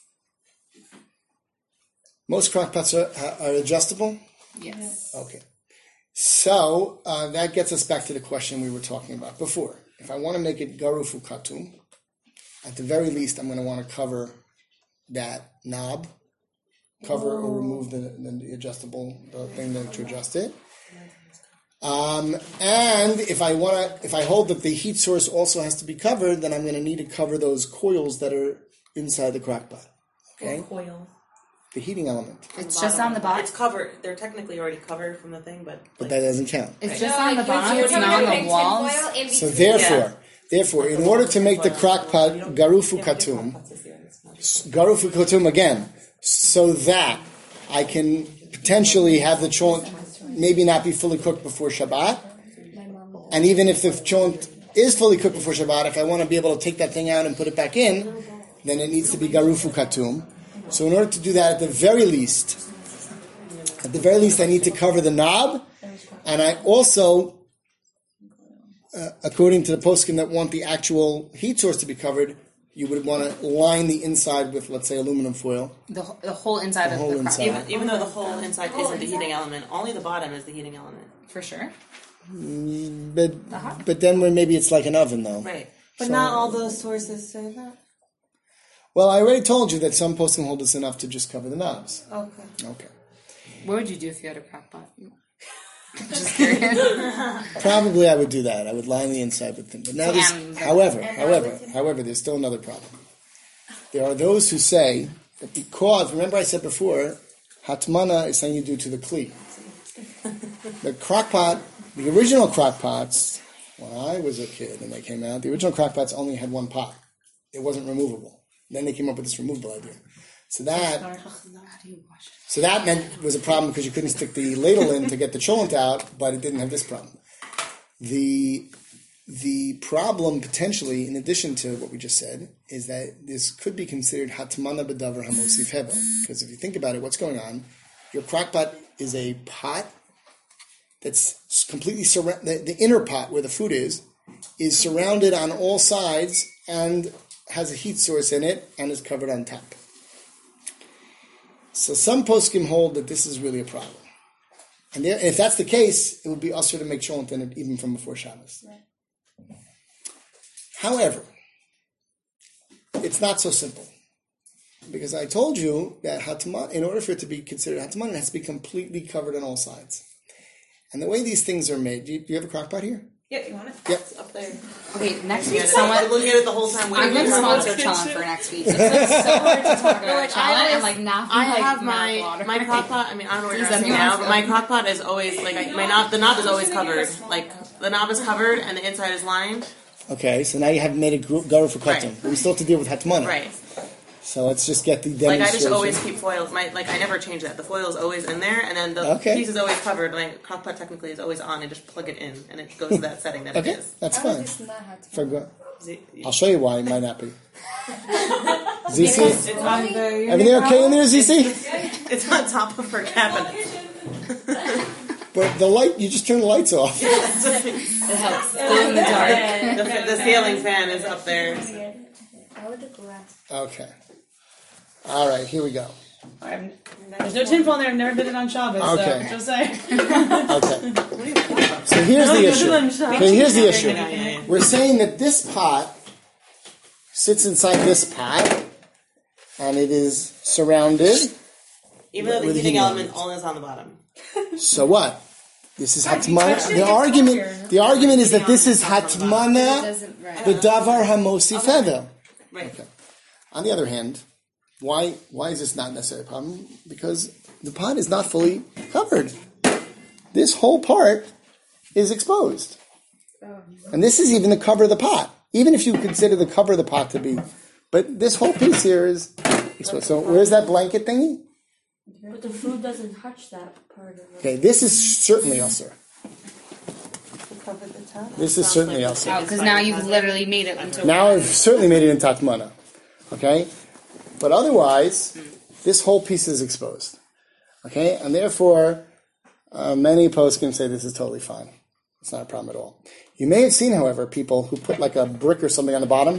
Most crockpots are, are adjustable. Yes. Okay. So uh, that gets us back to the question we were talking about before. If I want to make it garuf ukatum, at the very least, I'm going to want to cover that knob, cover or remove the, the adjustable the thing that to adjust it. Um, and if I want to, if I hold that the heat source also has to be covered, then I'm going to need to cover those coils that are inside the crock pot. Okay? Coil. The heating element. It's just on the bottom. It's covered. They're technically already covered from the thing, but But that doesn't count. It's Right. just No, on the like, you're- bottom. you're It's not putting on a the walls. tinfoil in So between. therefore, therefore, in order to make the crock pot garufu katum, garufu katum again, so that I can potentially have the cholent maybe not be fully cooked before Shabbat, and even if the cholent is fully cooked before Shabbat, if I want to be able to take that thing out and put it back in, then it needs to be garufu katum. So in order to do that, at the very least, at the very least, I need to cover the knob, and I also, uh, according to the poskim that want the actual heat source to be covered, you would want to line the inside with, let's say, aluminum foil. The, the whole inside The of whole the crock. inside. even, even though the whole inside isn't the heating element, only the bottom is the heating element. For sure. But but then when maybe it's like an oven, though. Right. But So- not all those sources say that. Well, I already told you that some poskim hold this enough to just cover the knobs. Okay. Okay. What would you do if you had a crock pot? Just curious. Probably I would do that. I would line the inside with them. But now this, Damn. however, however, however, there's still another problem. There are those who say that because, remember I said before, hatmana is something you do to the kli. The crock pot, the original crock pots, when I was a kid and they came out, the original crock pots only had one pot. It wasn't removable. Then they came up with this removable idea. So that, so that meant it was a problem because you couldn't stick the ladle in to get the cholent out, but it didn't have this problem. The the problem potentially, in addition to what we just said, is that this could be considered hatmana b'davar hamosif hevel. Because if you think about it, what's going on? Your crock pot is a pot that's completely surrounded. The, the inner pot where the food is is surrounded on all sides and has a heat source in it and is covered on top. So some poskim hold that this is really a problem. And there, if that's the case, it would be usher to make cholent in it even from before Shabbos. Right. However, it's not so simple. Because I told you that hatman, in order for it to be considered hatman, it has to be completely covered on all sides. And the way these things are made, do you, do you have a crock pot here? Yeah, you want it? Yep. It's up there. Okay, next Yeah, week someone... looking at it the whole time. I'm going to sponsor Challen for next week. It's like so hard to talk about Challen and like not I like have mouth my water. my crock pot. I mean, I don't know what you're Is that asking the now, answer? but my crock pot is always like I, my knob. The knob is always covered. Like the knob is covered and the inside is lined. Okay, so now you have made a garu for Right. cotton. But we still have to deal with hatmana. Right. So let's just get the Like demonstration. I just always keep foil. My like I never change that. The foil is always in there, and then the Okay. piece is always covered. My crock pot technically is always on. I just plug it in, and it goes to that setting that Okay, it is. that's How is fine. this not hot? For go- Z- I'll show you why it might not be. Z C? It's on, Everything okay in there, Z C? it's on top of her cabinet. But the light, you just turn the lights off. It helps. Glow in the dark. The, the ceiling fan is up there. How would the glass? Okay. All right, here we go. I'm, there's no tinfoil in there. I've never did it on Shabbos. Okay. So just saying. Okay. So here's the issue. Okay, here's the issue. We're saying that this pot sits inside this pot, and it is surrounded. Even though the With the heating heating element element. only is on the bottom. So what? This is hatmana. The argument. The argument is that this is hatmana Doesn't right. b'davar hamosi fevel. Right. Okay. On the other hand, why why is this not necessarily a problem? Because the pot is not fully covered. This whole part is exposed. And this is even the cover of the pot. Even if you consider the cover of the pot to be, but this whole piece here is exposed. So where's that blanket thingy? But the food doesn't touch that part of it. Okay, this is certainly usher. Cover the top. This is certainly usher. Oh, because now you've literally made it into Now I've certainly made it in Tatmana. Okay? But otherwise, this whole piece is exposed. Okay? And therefore, uh, many poskim say this is totally fine. It's not a problem at all. You may have seen, however, people who put like a brick or something on the bottom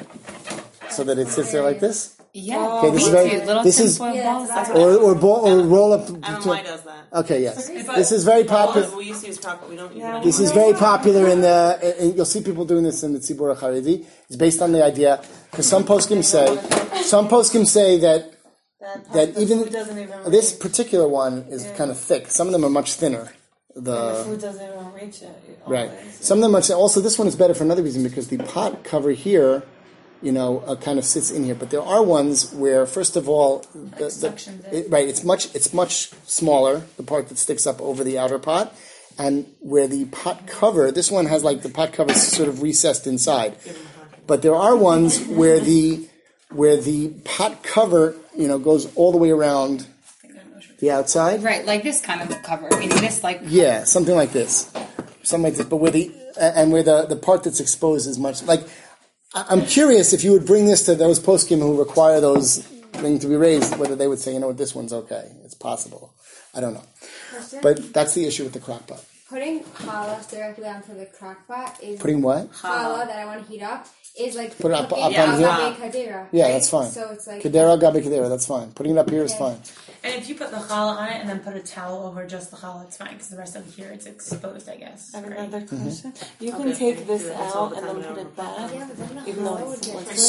so that it sits there like this. Yeah. Okay, this is Me very, too. Little this is, tinfoil Yeah, balls. that's That's or, or, ball, or roll up. I don't know why it does that. Okay, yes. This is very popular. We used to use crock, but we don't use it This anymore. is very popular in the, and you'll see people doing this in the Tzibur HaCharedi. It's based on the idea, because some poskim say, some poskim say that That, that the even food doesn't even this reach. particular one is kind of thick. Some of them are much thinner. the The food doesn't even reach it. right. always. Some of them are also this one is better for another reason because the pot cover here you know, uh, kind of sits in here. But there are ones where, first of all, the, the, suctions it. it, right, it's much it's much smaller, the part that sticks up over the outer pot, and where the pot cover, this one has like the pot cover is sort of recessed inside. But there are ones where the where the pot cover, you know, goes all the way around the outside. Right, like this kind of cover. I mean, this like. Yeah, something like this, something like this. But where the and where the, the part that's exposed is much like. I'm curious if you would bring this to those poskim who require those things to be raised, whether they would say, you know what, this one's okay. It's possible. I don't know. Question? But that's the issue with the crock pot. Putting challah directly onto the crock pot is Putting what? challah that I want to heat up is like Put it up- cooking up al on here? gabe kadira. Yeah, right? that's fine. So it's like Kedera, gabi kedera, that's fine. Putting it up here is Okay. fine. And if you put the challah on it and then put a towel over just the challah, it's fine because the rest of here it's exposed, I guess. I have right? another Mm-hmm. question. You Okay. can take this Do this all out the and time then now. put it back, yeah, but then even how though would it's it liquid.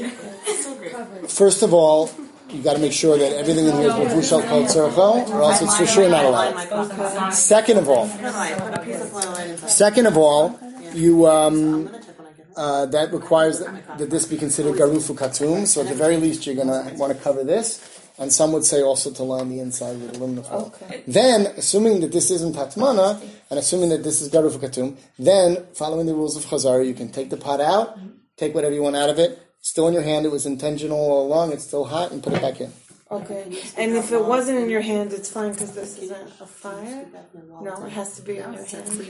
So, covered? first of all, you got to make sure that everything in here is mevushal kol tzorcho, or else it's for sure not allowed. Second of all, Put a piece of foil right inside. second of all, you um, uh, that requires that, that this be considered garufu katum. So at the very least, you're going to want to cover this, and some would say also to line the inside with aluminum foil. Okay. Then, assuming that this isn't hatmana, and assuming that this is garufu katum, then following the rules of chazara, you can take the pot out, take whatever you want out of it. Still in your hand, it was intentional all along. It's still hot, and put it back in. Okay. And if it wasn't in your hand, it's fine because this isn't a fire. No, it has to be in your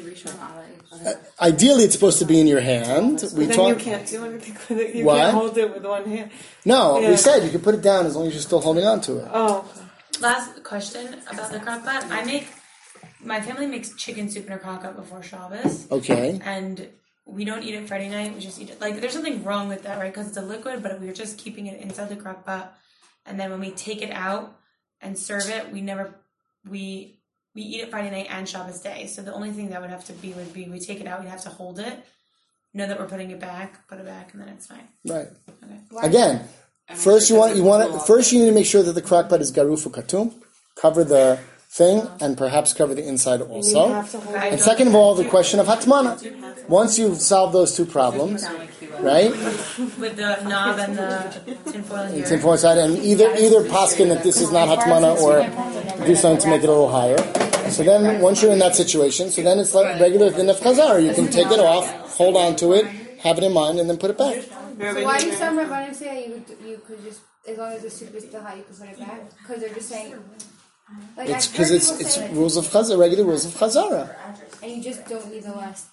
hand. Uh, ideally, it's supposed to be in your hand. We Then talk- you can't do anything with it. You What? can't hold it with one hand. No, Yeah. we said you can put it down as long as you're still holding on to it. Oh, okay. Last question about the crock pot. I make, my family makes chicken soup in a crock pot before Shabbos. Okay. And we don't eat it Friday night. We just eat it. Like, there's something wrong with that, right? Because it's a liquid, but we're just keeping it inside the crock pot. And then when we take it out and serve it, we never, we we eat it Friday night and Shabbos day. So the only thing that would have to be would be we take it out, we'd have to hold it, know that we're putting it back, put it back, and then it's fine. Right. Okay. Again, first you want you want to, first you need to make sure that the crock pot is garufu katum. Cover the thing and perhaps cover the inside And you also. have to hold Okay. it. And second of all, the question of hatmana. Once you've solved those two problems, right? With the knob and the tinfoil here. It's important side, and either either paskin that this is not hatmana or do something to make it a little higher. So then, once you're in that situation, so then it's like regular thin of chazar. You can take it off, hold on to it, have it in mind, and then put it back. So why do some rabbanim say you could, you could just, as long as the soup is still hot, you can put it back? Because they're just saying, like It's I've because heard it's people it's say, like, rules of chazar, regular rules of chazara. and you just don't need the last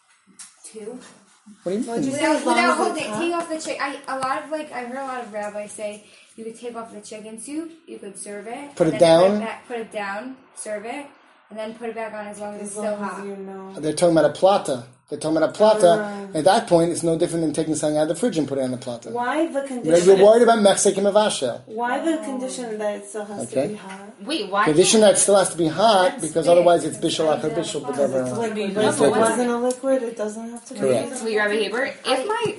two. What do you mean? Without, as long without as holding, it's hot? take off the chicken. I a lot of like I heard a lot of rabbis say you could take off the chicken soup, you could serve it, Put and it then down? Put it, back, put it down, serve it, and then put it back on as long as it's As still long as hot. you know. They're talking about a plata. They're talking about a plata. Uh. At that point, it's no different than taking something out of the fridge and putting it on the plata. Why the Right? condition? You're worried about Mexican mavashel. Why the condition that it still has Okay. to be hot? Wait, why? Condition that it still has to be hot because otherwise it's bishul after bishul, but It's never. liquid. It's But if it liquid. wasn't a liquid, it doesn't have to be. Correct. Sweet Rabbi Haber, if my